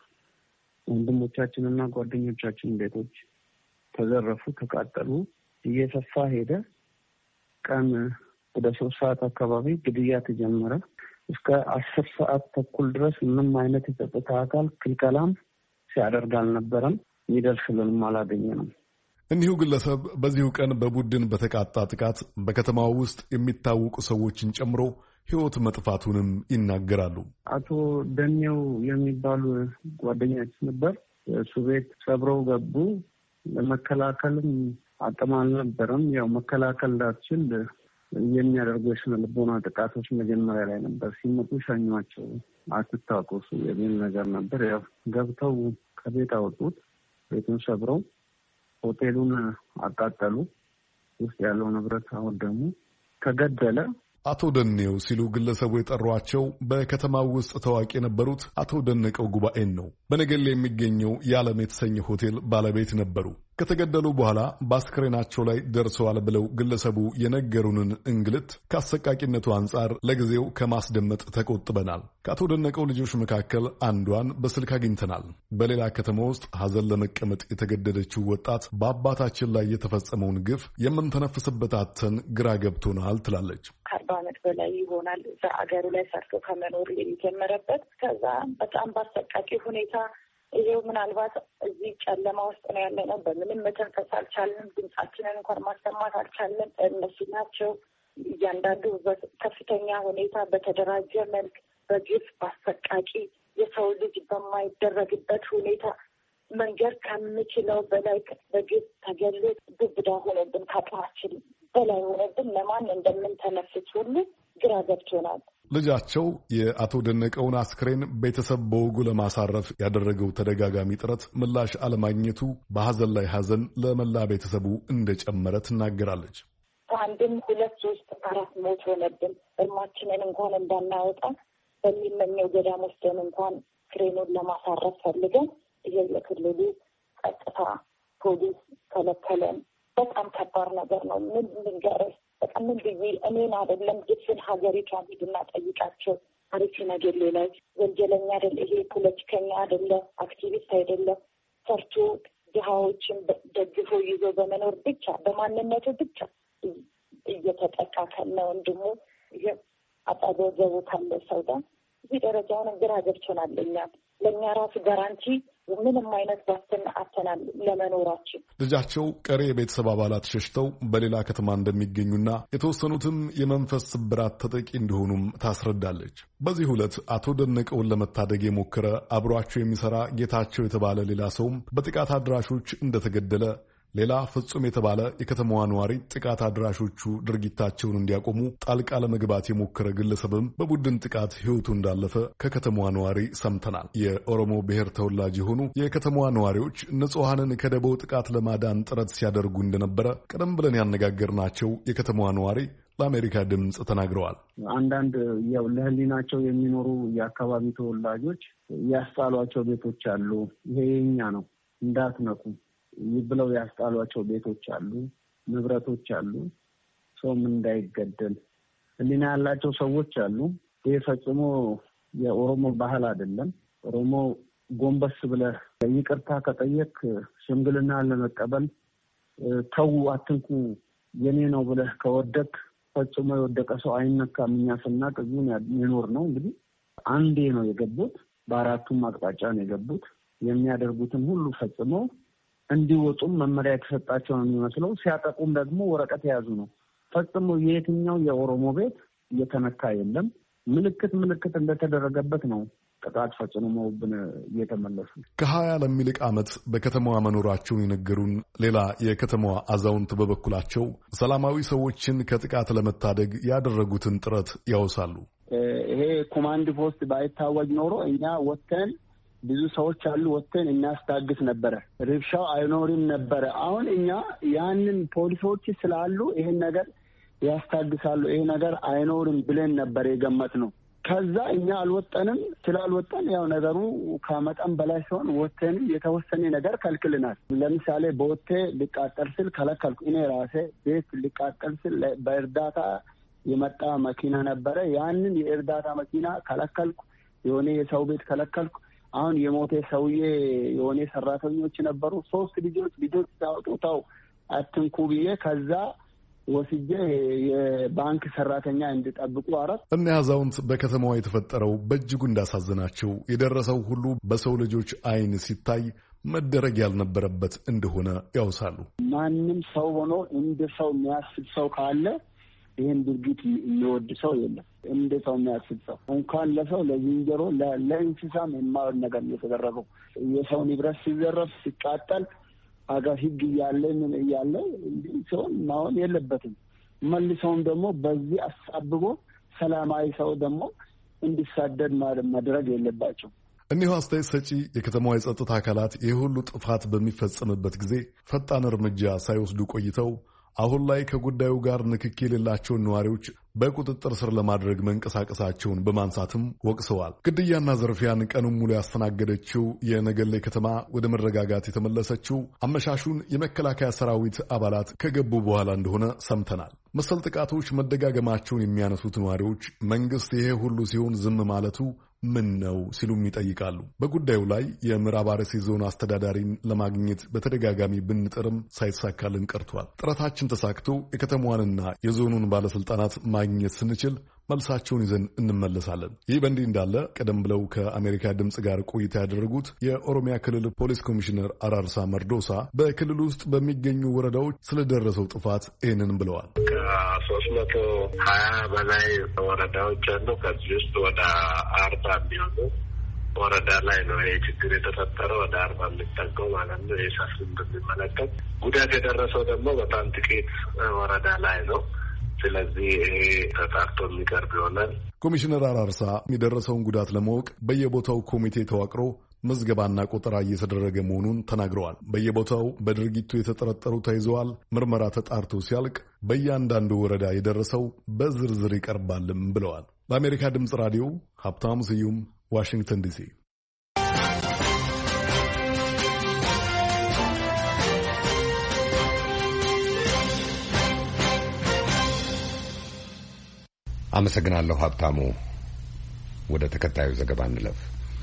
ወንድሞቻችንና ጓደኞቻችን ቤቶች ተዘረፉ፣ ተቃጠሉ። እየሰፋ ሄደ። ቀን ወደ 3 ሰዓት አካባቢ ግድያ ተጀመረ። እስከ 10 ሰዓት ተኩል ድረስ ምንም አይነት የጸጥታ አካል ክልከላም ሲያደርግ አልነበረም። የሚደርስልንም አላገኘንም። እኒሁ ግለሰብ በዚሁ ቀን በቡድን በተቃጣ ጥቃት በከተማው ውስጥ የሚታወቁ ሰዎችን ጨምሮ ሕይወት መጥፋቱንም ይናገራሉ። አቶ ደኔው የሚባሉ ጓደኛችን ነበር። እሱ ቤት ሰብረው ገቡ። ለመከላከልም አቅም አልነበረም። ያው መከላከል እንዳትችል የሚያደርጉ የስነ ልቦና ጥቃቶች መጀመሪያ ላይ ነበር። ሲመጡ ሸኟቸው፣ አትታቆሱ የሚል ነገር ነበር። ያው ገብተው ከቤት አወጡት። ቤቱን ሰብረው ሆቴሉን አቃጠሉ። ውስጥ ያለው ንብረት አወደሙ። ከገደለ አቶ ደኔው ሲሉ ግለሰቡ የጠሯቸው በከተማው ውስጥ ታዋቂ የነበሩት አቶ ደነቀው ጉባኤን ነው። በነገሌ የሚገኘው የዓለም የተሰኘ ሆቴል ባለቤት ነበሩ። ከተገደሉ በኋላ በአስክሬናቸው ላይ ደርሰዋል ብለው ግለሰቡ የነገሩንን እንግልት ከአሰቃቂነቱ አንጻር ለጊዜው ከማስደመጥ ተቆጥበናል። ከአቶ ደነቀው ልጆች መካከል አንዷን በስልክ አግኝተናል። በሌላ ከተማ ውስጥ ሐዘን ለመቀመጥ የተገደደችው ወጣት በአባታችን ላይ የተፈጸመውን ግፍ የምንተነፍስበት አጥተን ግራ ገብቶናል ትላለች። ከ40 ዓመት በላይ ይሆናል እዛ አገሩ ላይ ሰርቶ ከመኖር የሚጀመረበት። ከዛ በጣም በአሰቃቂ ሁኔታ ይሄው ምናልባት እዚህ ጨለማ ውስጥ ነው ያለነው። በምንም መተንፈስ አልቻልንም። ድምጻችንን እንኳን ማሰማት አልቻልንም። እነሱ ናቸው እያንዳንዱ በከፍተኛ ሁኔታ በተደራጀ መልክ በግፍ በአሰቃቂ የሰው ልጅ በማይደረግበት ሁኔታ መንገድ ከምችለው በላይ በግፍ ተገሎ ዱብዳ ሆኖብን ከአቅማችን በላይ ሆነብን። ለማን እንደምንተነፍስ ሁሉ ግራ ገብቶናል። ልጃቸው የአቶ ደነቀውን አስክሬን ቤተሰብ በወጉ ለማሳረፍ ያደረገው ተደጋጋሚ ጥረት ምላሽ አለማግኘቱ በሐዘን ላይ ሐዘን ለመላ ቤተሰቡ እንደጨመረ ትናገራለች። ከአንድም 2፣ 3፣ 4 ሞት ሆነብን። እርማችንን እንኳን እንዳናወጣ በሚመኘው ገዳም ወስደን እንኳን አስክሬኑን ለማሳረፍ ፈልገን የክልሉ ጸጥታ ፖሊስ ከለከለን። በጣም ከባድ ነገር ነው። ምን ልንገርህ፣ በጣም ምን ብዬ እኔን አይደለም ግፍን ሀገሪቷን ሂድና ጠይቃቸው። አሪፍ ነገሌ ላይ ወንጀለኛ አይደለ፣ ይሄ ፖለቲከኛ አይደለ፣ አክቲቪስት አይደለ፣ ሰርቶ ድሃዎችን ደግፎ ይዞ በመኖር ብቻ በማንነቱ ብቻ እየተጠቃ ከነ ወንድሙ አጠገቡ ካለ ሰው ጋር እዚህ ደረጃውን ግራ ገብቶናል። ለእኛ ራሱ ጋራንቲ ምንም አይነት ዋስትና አተናል ለመኖራችን። ልጃቸው ቀሪ የቤተሰብ አባላት ሸሽተው በሌላ ከተማ እንደሚገኙና የተወሰኑትም የመንፈስ ስብራት ተጠቂ እንደሆኑም ታስረዳለች። በዚህ ዕለት አቶ ደነቀውን ለመታደግ የሞከረ አብሯቸው የሚሰራ ጌታቸው የተባለ ሌላ ሰውም በጥቃት አድራሾች እንደተገደለ፣ ሌላ ፍጹም የተባለ የከተማዋ ነዋሪ ጥቃት አድራሾቹ ድርጊታቸውን እንዲያቆሙ ጣልቃ ለመግባት የሞከረ ግለሰብም በቡድን ጥቃት ሕይወቱ እንዳለፈ ከከተማዋ ነዋሪ ሰምተናል። የኦሮሞ ብሔር ተወላጅ የሆኑ የከተማዋ ነዋሪዎች ንጹሐንን ከደቦው ጥቃት ለማዳን ጥረት ሲያደርጉ እንደነበረ ቀደም ብለን ያነጋገርናቸው የከተማዋ ነዋሪ ለአሜሪካ ድምፅ ተናግረዋል። አንዳንድ ያው ለህሊናቸው የሚኖሩ የአካባቢ ተወላጆች ያስጣሏቸው ቤቶች አሉ። ይሄ የኛ ነው እንዳትነቁ ብለው ያስጣሏቸው ቤቶች አሉ፣ ንብረቶች አሉ። ሰውም እንዳይገደል ህሊና ያላቸው ሰዎች አሉ። ይህ ፈጽሞ የኦሮሞ ባህል አይደለም። ኦሮሞ ጎንበስ ብለህ ይቅርታ ከጠየቅ ሽምግልና ለመቀበል ተው አትንኩ የኔ ነው ብለህ ከወደቅ ፈጽሞ የወደቀ ሰው አይነካም። እኛ ስናቅ እዚሁን የኖር ነው። እንግዲህ አንዴ ነው የገቡት፣ በአራቱም አቅጣጫ ነው የገቡት። የሚያደርጉትን ሁሉ ፈጽሞ እንዲወጡም መመሪያ የተሰጣቸው ነው የሚመስለው። ሲያጠቁም ደግሞ ወረቀት የያዙ ነው። ፈጽሞ የየትኛው የኦሮሞ ቤት እየተነካ የለም። ምልክት እንደተደረገበት ነው ጥቃት ፈጽመውብን እየተመለሱ። ከ20 ለሚልቅ ዓመት በከተማዋ መኖራቸውን የነገሩን ሌላ የከተማዋ አዛውንት በበኩላቸው ሰላማዊ ሰዎችን ከጥቃት ለመታደግ ያደረጉትን ጥረት ያወሳሉ። ይሄ ኮማንድ ፖስት ባይታወጅ ኖሮ እኛ ወጥተን ብዙ ሰዎች አሉ ወጥተን እናስታግስ ነበረ። ርብሻው አይኖርም ነበረ። አሁን እኛ ያንን ፖሊሶች ስላሉ ይሄን ነገር ያስታግሳሉ፣ ይሄ ነገር አይኖርም ብለን ነበር የገመትነው። ከዛ እኛ አልወጠንም። ስላልወጠን ያው ነገሩ ከመጠን በላይ ሲሆን ወጥተን የተወሰነ ነገር ከልክልናል። ለምሳሌ በወቴ ሊቃጠል ስል ከለከልኩ። እኔ ራሴ ቤት ሊቃጠል ስል በእርዳታ የመጣ መኪና ነበረ። ያንን የእርዳታ መኪና ከለከልኩ። የሆነ የሰው ቤት ከለከልኩ። አሁን የሞቴ ሰውዬ የሆነ ሰራተኞች ነበሩ። 3 ልጆች ታውጡ ታው አትንኩ ብዬ ከዛ ወስጄ የባንክ ሰራተኛ እንድጠብቁ አራት። እኒያ አዛውንት በከተማዋ የተፈጠረው በእጅጉ እንዳሳዘናቸው የደረሰው ሁሉ በሰው ልጆች ዓይን ሲታይ መደረግ ያልነበረበት እንደሆነ ያውሳሉ። ማንም ሰው ሆኖ እንደ ሰው የሚያስብ ሰው ካለ ይህን ድርጊት የሚወድ ሰው የለም። እንደ ሰው የሚያስብ ሰው እንኳን ለሰው ለዝንጀሮ ለእንስሳም የማይሆን ነገር እየተደረገው የሰው ንብረት ሲዘረፍ ሲቃጠል አገር ሕግ እያለ ምን እያለ እንዲህ ሲሆን ማሆን የለበትም። መልሰውም ደግሞ በዚህ አሳብቦ ሰላማዊ ሰው ደግሞ እንዲሳደድ ማድረግ የለባቸው። እኒሁ አስተያየት ሰጪ የከተማዋ የጸጥታ አካላት ይህ ሁሉ ጥፋት በሚፈጸምበት ጊዜ ፈጣን እርምጃ ሳይወስዱ ቆይተው አሁን ላይ ከጉዳዩ ጋር ንክኪ የሌላቸውን ነዋሪዎች በቁጥጥር ስር ለማድረግ መንቀሳቀሳቸውን በማንሳትም ወቅሰዋል። ግድያና ዘርፊያን ቀኑን ሙሉ ያስተናገደችው የነገሌ ከተማ ወደ መረጋጋት የተመለሰችው አመሻሹን የመከላከያ ሰራዊት አባላት ከገቡ በኋላ እንደሆነ ሰምተናል። መሰል ጥቃቶች መደጋገማቸውን የሚያነሱት ነዋሪዎች መንግስት ይሄ ሁሉ ሲሆን ዝም ማለቱ ምን ነው ሲሉም ይጠይቃሉ። በጉዳዩ ላይ የምዕራብ አርሲ ዞን አስተዳዳሪን ለማግኘት በተደጋጋሚ ብንጥርም ሳይሳካልን ቀርቷል። ጥረታችን ተሳክቶ የከተማዋንና የዞኑን ባለስልጣናት ማግኘት ስንችል መልሳቸውን ይዘን እንመለሳለን። ይህ በእንዲህ እንዳለ ቀደም ብለው ከአሜሪካ ድምፅ ጋር ቆይታ ያደረጉት የኦሮሚያ ክልል ፖሊስ ኮሚሽነር አራርሳ መርዶሳ በክልል ውስጥ በሚገኙ ወረዳዎች ስለደረሰው ጥፋት ይህንን ብለዋል። ከ320 በላይ ወረዳዎች አሉ። ከዚህ ውስጥ ወደ 40 የሚሆኑ ወረዳ ላይ ነው ይህ ችግር የተፈጠረው። ወደ 40 የሚጠጋው ማለት ነው። ይህ ሰፊ እንደሚመለከት ጉዳት የደረሰው ደግሞ በጣም ጥቂት ወረዳ ላይ ነው። ስለዚህ ይሄ ተጣርቶ የሚቀርብ ይሆናል። ኮሚሽነር አራርሳ የደረሰውን ጉዳት ለማወቅ በየቦታው ኮሚቴ ተዋቅሮ ምዝገባና ቆጠራ እየተደረገ መሆኑን ተናግረዋል። በየቦታው በድርጊቱ የተጠረጠሩ ተይዘዋል። ምርመራ ተጣርቶ ሲያልቅ በእያንዳንዱ ወረዳ የደረሰው በዝርዝር ይቀርባልም ብለዋል። በአሜሪካ ድምፅ ራዲዮ ሀብታሙ ስዩም ዋሽንግተን ዲሲ። አመሰግናለሁ ሀብታሙ። ወደ ተከታዩ ዘገባ እንለፍ።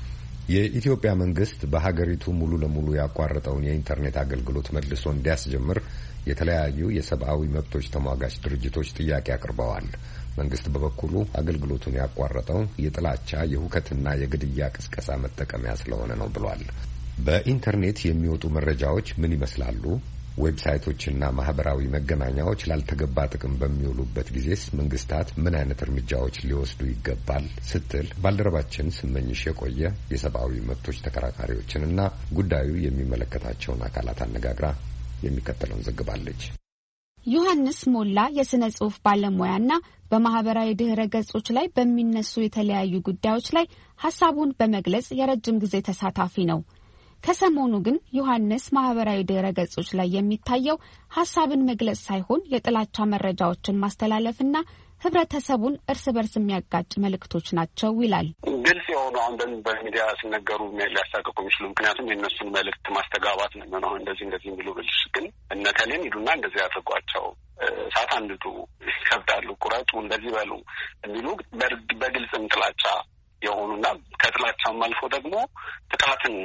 የኢትዮጵያ መንግስት በሀገሪቱ ሙሉ ለሙሉ ያቋረጠውን የኢንተርኔት አገልግሎት መልሶ እንዲያስጀምር የተለያዩ የሰብአዊ መብቶች ተሟጋች ድርጅቶች ጥያቄ አቅርበዋል። መንግስት በበኩሉ አገልግሎቱን ያቋረጠው የጥላቻ የሁከትና የግድያ ቅስቀሳ መጠቀሚያ ስለሆነ ነው ብሏል። በኢንተርኔት የሚወጡ መረጃዎች ምን ይመስላሉ? ዌብሳይቶችና ማህበራዊ መገናኛዎች ላልተገባ ጥቅም በሚውሉበት ጊዜስ መንግስታት ምን አይነት እርምጃዎች ሊወስዱ ይገባል ስትል ባልደረባችን ስመኝሽ የቆየ የሰብአዊ መብቶች ተከራካሪዎችንና ጉዳዩ የሚመለከታቸውን አካላት አነጋግራ የሚከተለውን ዘግባለች። ዮሐንስ ሞላ የስነ ጽሑፍ ባለሙያና በማህበራዊ ድህረ ገጾች ላይ በሚነሱ የተለያዩ ጉዳዮች ላይ ሀሳቡን በመግለጽ የረጅም ጊዜ ተሳታፊ ነው። ከሰሞኑ ግን ዮሐንስ ማህበራዊ ድህረ ገጾች ላይ የሚታየው ሀሳብን መግለጽ ሳይሆን የጥላቻ መረጃዎችን ማስተላለፍና ህብረተሰቡን እርስ በርስ የሚያጋጭ መልእክቶች ናቸው ይላል። ግልጽ የሆኑ አሁን በሚዲያ ሲነገሩ ሊያሳቅቁ የሚችሉ ምክንያቱም የእነሱን መልእክት ማስተጋባት ነው የሚሆነው። እንደዚህ የሚሉ ብልሽ ግን እነከሌን ሂዱና እንደዚህ ያድርጓቸው፣ እሳት አንድዱ፣ ይከብዳሉ፣ ቁረጡ፣ እንደዚህ በሉ የሚሉ በግልጽም ጥላቻ የሆኑና ከጥላቻም አልፎ ደግሞ ጥቃትን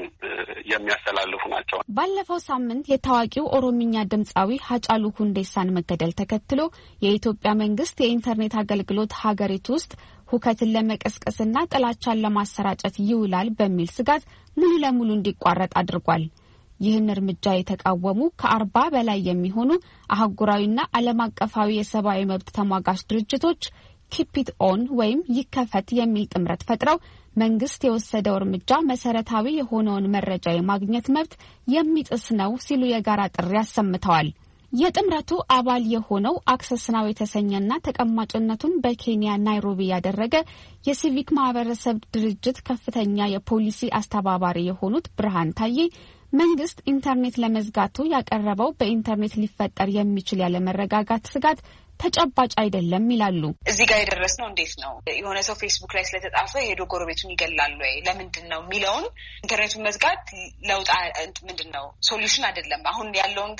የሚያስተላልፉ ናቸው። ባለፈው ሳምንት የታዋቂው ኦሮምኛ ድምፃዊ ሀጫሉ ሁንዴሳን መገደል ተከትሎ የኢትዮጵያ መንግስት የኢንተርኔት አገልግሎት ሀገሪቱ ውስጥ ሁከትን ለመቀስቀስና ጥላቻን ለማሰራጨት ይውላል በሚል ስጋት ሙሉ ለሙሉ እንዲቋረጥ አድርጓል። ይህን እርምጃ የተቃወሙ ከ40 በላይ የሚሆኑ አህጉራዊና ዓለም አቀፋዊ የሰብአዊ መብት ተሟጋች ድርጅቶች ኪፕ ኢት ኦን ወይም ይከፈት የሚል ጥምረት ፈጥረው መንግስት የወሰደው እርምጃ መሰረታዊ የሆነውን መረጃ የማግኘት መብት የሚጥስ ነው ሲሉ የጋራ ጥሪ አሰምተዋል። የጥምረቱ አባል የሆነው አክሰስ ናው የተሰኘና ተቀማጭነቱን በኬንያ ናይሮቢ ያደረገ የሲቪክ ማህበረሰብ ድርጅት ከፍተኛ የፖሊሲ አስተባባሪ የሆኑት ብርሃን ታዬ መንግስት ኢንተርኔት ለመዝጋቱ ያቀረበው በኢንተርኔት ሊፈጠር የሚችል ያለመረጋጋት ስጋት ተጨባጭ አይደለም ይላሉ። እዚህ ጋር የደረስነው እንዴት ነው? የሆነ ሰው ፌስቡክ ላይ ስለተጻፈ ሄዶ ጎረቤቱን ይገላል ወይ? ለምንድን ነው የሚለውን ኢንተርኔቱን መዝጋት ለውጥ ምንድን ነው? ሶሉሽን አይደለም። አሁን ያለውን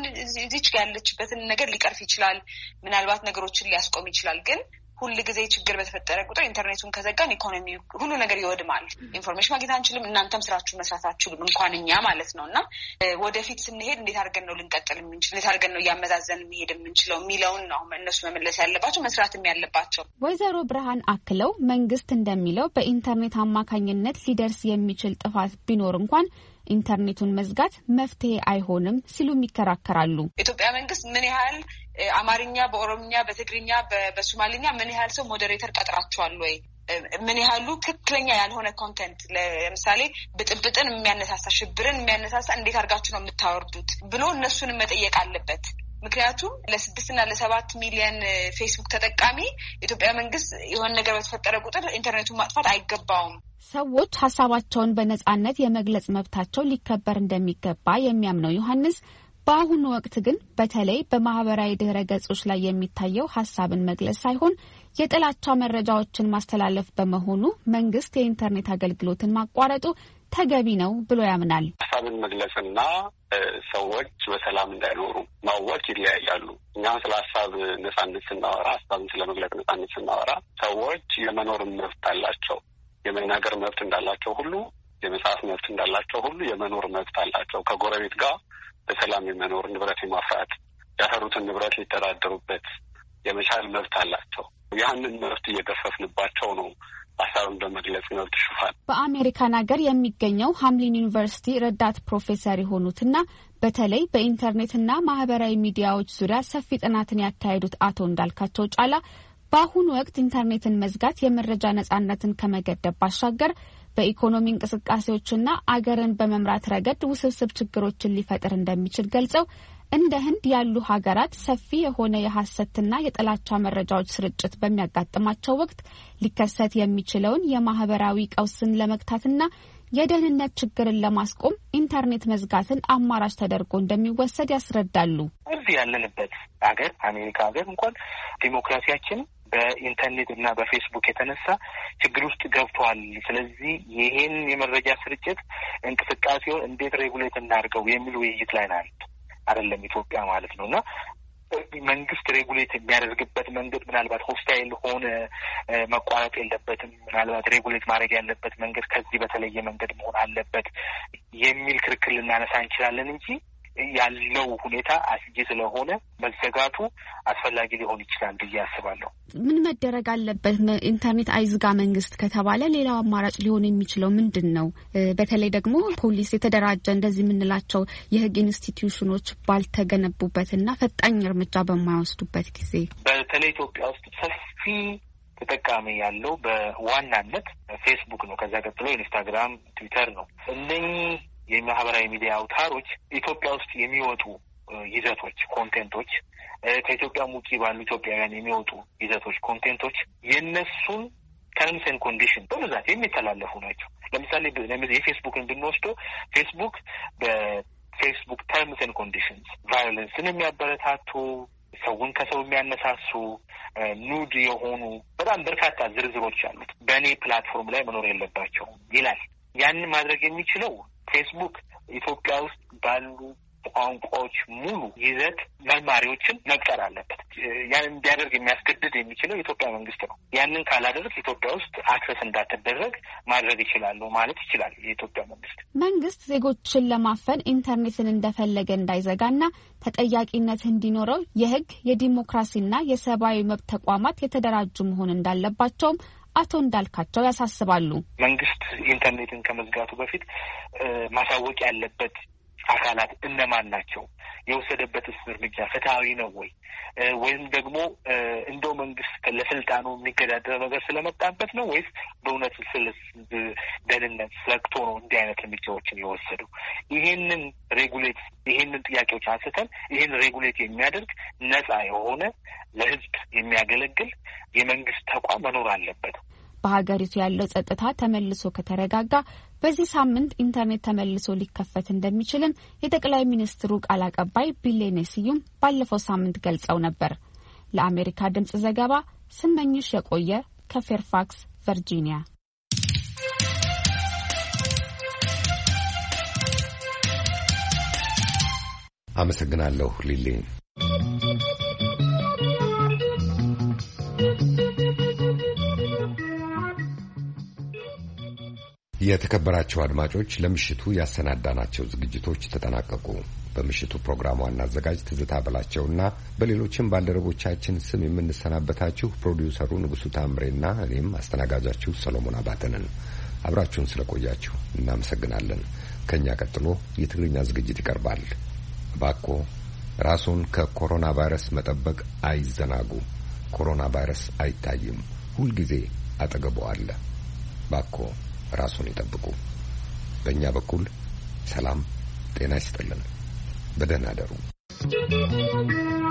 እዚች ጋር ያለችበትን ነገር ሊቀርፍ ይችላል። ምናልባት ነገሮችን ሊያስቆም ይችላል። ግን ሁል ጊዜ ችግር በተፈጠረ ቁጥር ኢንተርኔቱን ከዘጋን ኢኮኖሚ ሁሉ ነገር ይወድማል። ኢንፎርሜሽን ማግኘት አንችልም። እናንተም ስራችሁ መስራት አትችሉም፣ እንኳን እኛ ማለት ነው። እና ወደፊት ስንሄድ እንዴት አድርገን ነው ልንቀጥል የምንችል፣ እንዴት አድርገን ነው እያመዛዘን መሄድ የምንችለው የሚለውን ነው እነሱ መመለስ ያለባቸው፣ መስራትም ያለባቸው። ወይዘሮ ብርሃን አክለው መንግስት እንደሚለው በኢንተርኔት አማካኝነት ሊደርስ የሚችል ጥፋት ቢኖር እንኳን ኢንተርኔቱን መዝጋት መፍትሄ አይሆንም ሲሉም ይከራከራሉ። ኢትዮጵያ መንግስት ምን ያህል አማርኛ፣ በኦሮምኛ፣ በትግርኛ፣ በሶማሊኛ ምን ያህል ሰው ሞዴሬተር ቀጥራቸዋል ወይ? ምን ያህሉ ትክክለኛ ያልሆነ ኮንተንት ለምሳሌ ብጥብጥን የሚያነሳሳ ሽብርን የሚያነሳሳ እንዴት አድርጋችሁ ነው የምታወርዱት ብሎ እነሱንም መጠየቅ አለበት። ምክንያቱም ለ6 እና ለ7 ሚሊዮን ፌስቡክ ተጠቃሚ ኢትዮጵያ መንግስት የሆነ ነገር በተፈጠረ ቁጥር ኢንተርኔቱን ማጥፋት አይገባውም። ሰዎች ሐሳባቸውን በነጻነት የመግለጽ መብታቸው ሊከበር እንደሚገባ የሚያምነው ዮሐንስ በአሁኑ ወቅት ግን በተለይ በማህበራዊ ድህረ ገጾች ላይ የሚታየው ሐሳብን መግለጽ ሳይሆን የጥላቻ መረጃዎችን ማስተላለፍ በመሆኑ መንግስት የኢንተርኔት አገልግሎትን ማቋረጡ ተገቢ ነው ብሎ ያምናል። ሐሳብን መግለጽና ሰዎች በሰላም እንዳይኖሩ ማወቅ ይለያያሉ። እኛም ስለ ሐሳብ ነጻነት ስናወራ፣ ሐሳብን ስለመግለጽ ነጻነት ስናወራ ሰዎች የመኖር መብት አላቸው። የመናገር መብት እንዳላቸው ሁሉ የመጻፍ መብት እንዳላቸው ሁሉ የመኖር መብት አላቸው። ከጎረቤት ጋር በሰላም የመኖር ንብረት የማፍራት ያፈሩትን ንብረት ሊተዳደሩበት የመቻል መብት አላቸው። ያንን መብት እየገፈፍንባቸው ነው። ሐሳብን በመግለጽ መብት ሽፋን በአሜሪካን ሀገር የሚገኘው ሃምሊን ዩኒቨርሲቲ ረዳት ፕሮፌሰር የሆኑትና በተለይ በኢንተርኔትና ማህበራዊ ሚዲያዎች ዙሪያ ሰፊ ጥናትን ያካሄዱት አቶ እንዳልካቸው ጫላ በአሁኑ ወቅት ኢንተርኔትን መዝጋት የመረጃ ነጻነትን ከመገደብ ባሻገር በኢኮኖሚ እንቅስቃሴዎችና አገርን በመምራት ረገድ ውስብስብ ችግሮችን ሊፈጥር እንደሚችል ገልጸው እንደ ህንድ ያሉ ሀገራት ሰፊ የሆነ የሐሰትና የጥላቻ መረጃዎች ስርጭት በሚያጋጥማቸው ወቅት ሊከሰት የሚችለውን የማህበራዊ ቀውስን ለመግታትና የደህንነት ችግርን ለማስቆም ኢንተርኔት መዝጋትን አማራጭ ተደርጎ እንደሚወሰድ ያስረዳሉ። እዚህ ያለንበት ሀገር አሜሪካ ሀገር እንኳን ዲሞክራሲያችን በኢንተርኔት እና በፌስቡክ የተነሳ ችግር ውስጥ ገብቷል። ስለዚህ ይሄን የመረጃ ስርጭት እንቅስቃሴውን እንዴት ሬጉሌት እናድርገው የሚል ውይይት ላይ ናት አይደለም ኢትዮጵያ ማለት ነው። እና መንግስት ሬጉሌት የሚያደርግበት መንገድ ምናልባት ሆስታይል ሆነ መቋረጥ የለበትም። ምናልባት ሬጉሌት ማድረግ ያለበት መንገድ ከዚህ በተለየ መንገድ መሆን አለበት የሚል ክርክር ልናነሳ እንችላለን እንጂ ያለው ሁኔታ አስጊ ስለሆነ መዘጋቱ አስፈላጊ ሊሆን ይችላል ብዬ አስባለሁ። ምን መደረግ አለበት? ኢንተርኔት አይዝጋ መንግስት ከተባለ ሌላው አማራጭ ሊሆን የሚችለው ምንድን ነው? በተለይ ደግሞ ፖሊስ የተደራጀ እንደዚህ የምንላቸው የህግ ኢንስቲትዩሽኖች ባልተገነቡበትና ፈጣኝ እርምጃ በማይወስዱበት ጊዜ በተለይ ኢትዮጵያ ውስጥ ሰፊ ተጠቃሚ ያለው በዋናነት ፌስቡክ ነው። ከዛ ቀጥሎ ኢንስታግራም፣ ትዊተር ነው። እነኚህ የማህበራዊ ሚዲያ አውታሮች ኢትዮጵያ ውስጥ የሚወጡ ይዘቶች፣ ኮንቴንቶች ከኢትዮጵያ ውጪ ባሉ ኢትዮጵያውያን የሚወጡ ይዘቶች፣ ኮንቴንቶች የነሱን ተርምስ ኤንድ ኮንዲሽን በብዛት የሚተላለፉ ናቸው። ለምሳሌ የፌስቡክን ብንወስደው ፌስቡክ በፌስቡክ ተርምስ ኤንድ ኮንዲሽንስ ቫዮለንስን የሚያበረታቱ፣ ሰውን ከሰው የሚያነሳሱ፣ ኑድ የሆኑ በጣም በርካታ ዝርዝሮች አሉት። በእኔ ፕላትፎርም ላይ መኖር የለባቸውም ይላል። ያንን ማድረግ የሚችለው ፌስቡክ ኢትዮጵያ ውስጥ ባሉ ቋንቋዎች ሙሉ ይዘት መርማሪዎችን መቅጠር አለበት። ያን እንዲያደርግ የሚያስገድድ የሚችለው የኢትዮጵያ መንግስት ነው። ያንን ካላደረግ ኢትዮጵያ ውስጥ አክሰስ እንዳትደረግ ማድረግ ይችላሉ ማለት ይችላል የኢትዮጵያ መንግስት። መንግስት ዜጎችን ለማፈን ኢንተርኔትን እንደፈለገ እንዳይዘጋና ተጠያቂነት እንዲኖረው የህግ የዲሞክራሲና የሰብአዊ መብት ተቋማት የተደራጁ መሆን እንዳለባቸውም አቶ እንዳልካቸው ያሳስባሉ። መንግስት ኢንተርኔትን ከመዝጋቱ በፊት ማሳወቅ ያለበት አካላት እነማን ናቸው? የወሰደበትስ እርምጃ ፍትሐዊ ነው ወይ? ወይም ደግሞ እንደው መንግስት ለስልጣኑ የሚገዳደረው ነገር ስለመጣበት ነው ወይስ በእውነት ስለ ደህንነት ሰግቶ ነው እንዲህ አይነት እርምጃዎችን የወሰደው? ይሄንን ጥያቄዎች አንስተን ይሄን ሬጉሌት የሚያደርግ ነጻ የሆነ ለህዝብ የሚያገለግል የመንግስት ተቋም መኖር አለበት። በሀገሪቱ ያለው ጸጥታ ተመልሶ ከተረጋጋ በዚህ ሳምንት ኢንተርኔት ተመልሶ ሊከፈት እንደሚችልም የጠቅላይ ሚኒስትሩ ቃል አቀባይ ቢሌኔ ስዩም ባለፈው ሳምንት ገልጸው ነበር። ለአሜሪካ ድምጽ ዘገባ ስመኝሽ የቆየ ከፌርፋክስ ቨርጂኒያ። አመሰግናለሁ ሊሊ። የተከበራቸው አድማጮች ለምሽቱ ያሰናዳናቸው ዝግጅቶች ተጠናቀቁ። በምሽቱ ፕሮግራም ዋና አዘጋጅ ትዝታ በላቸውና በሌሎችም ባልደረቦቻችን ስም የምንሰናበታችሁ ፕሮዲውሰሩ ንጉሱ ታምሬና እኔም አስተናጋጃችሁ ሰሎሞን አባተንን አብራችሁን ስለቆያችሁ እናመሰግናለን። ከኛ ቀጥሎ የትግርኛ ዝግጅት ይቀርባል። ባኮ ራሱን ከኮሮና ቫይረስ መጠበቅ አይዘናጉ። ኮሮና ቫይረስ አይታይም፣ ሁልጊዜ አጠገቡ አለ። ባኮ ራሱን ይጠብቁ። በእኛ በኩል ሰላም ጤና ይስጥልን። በደህና አደሩ።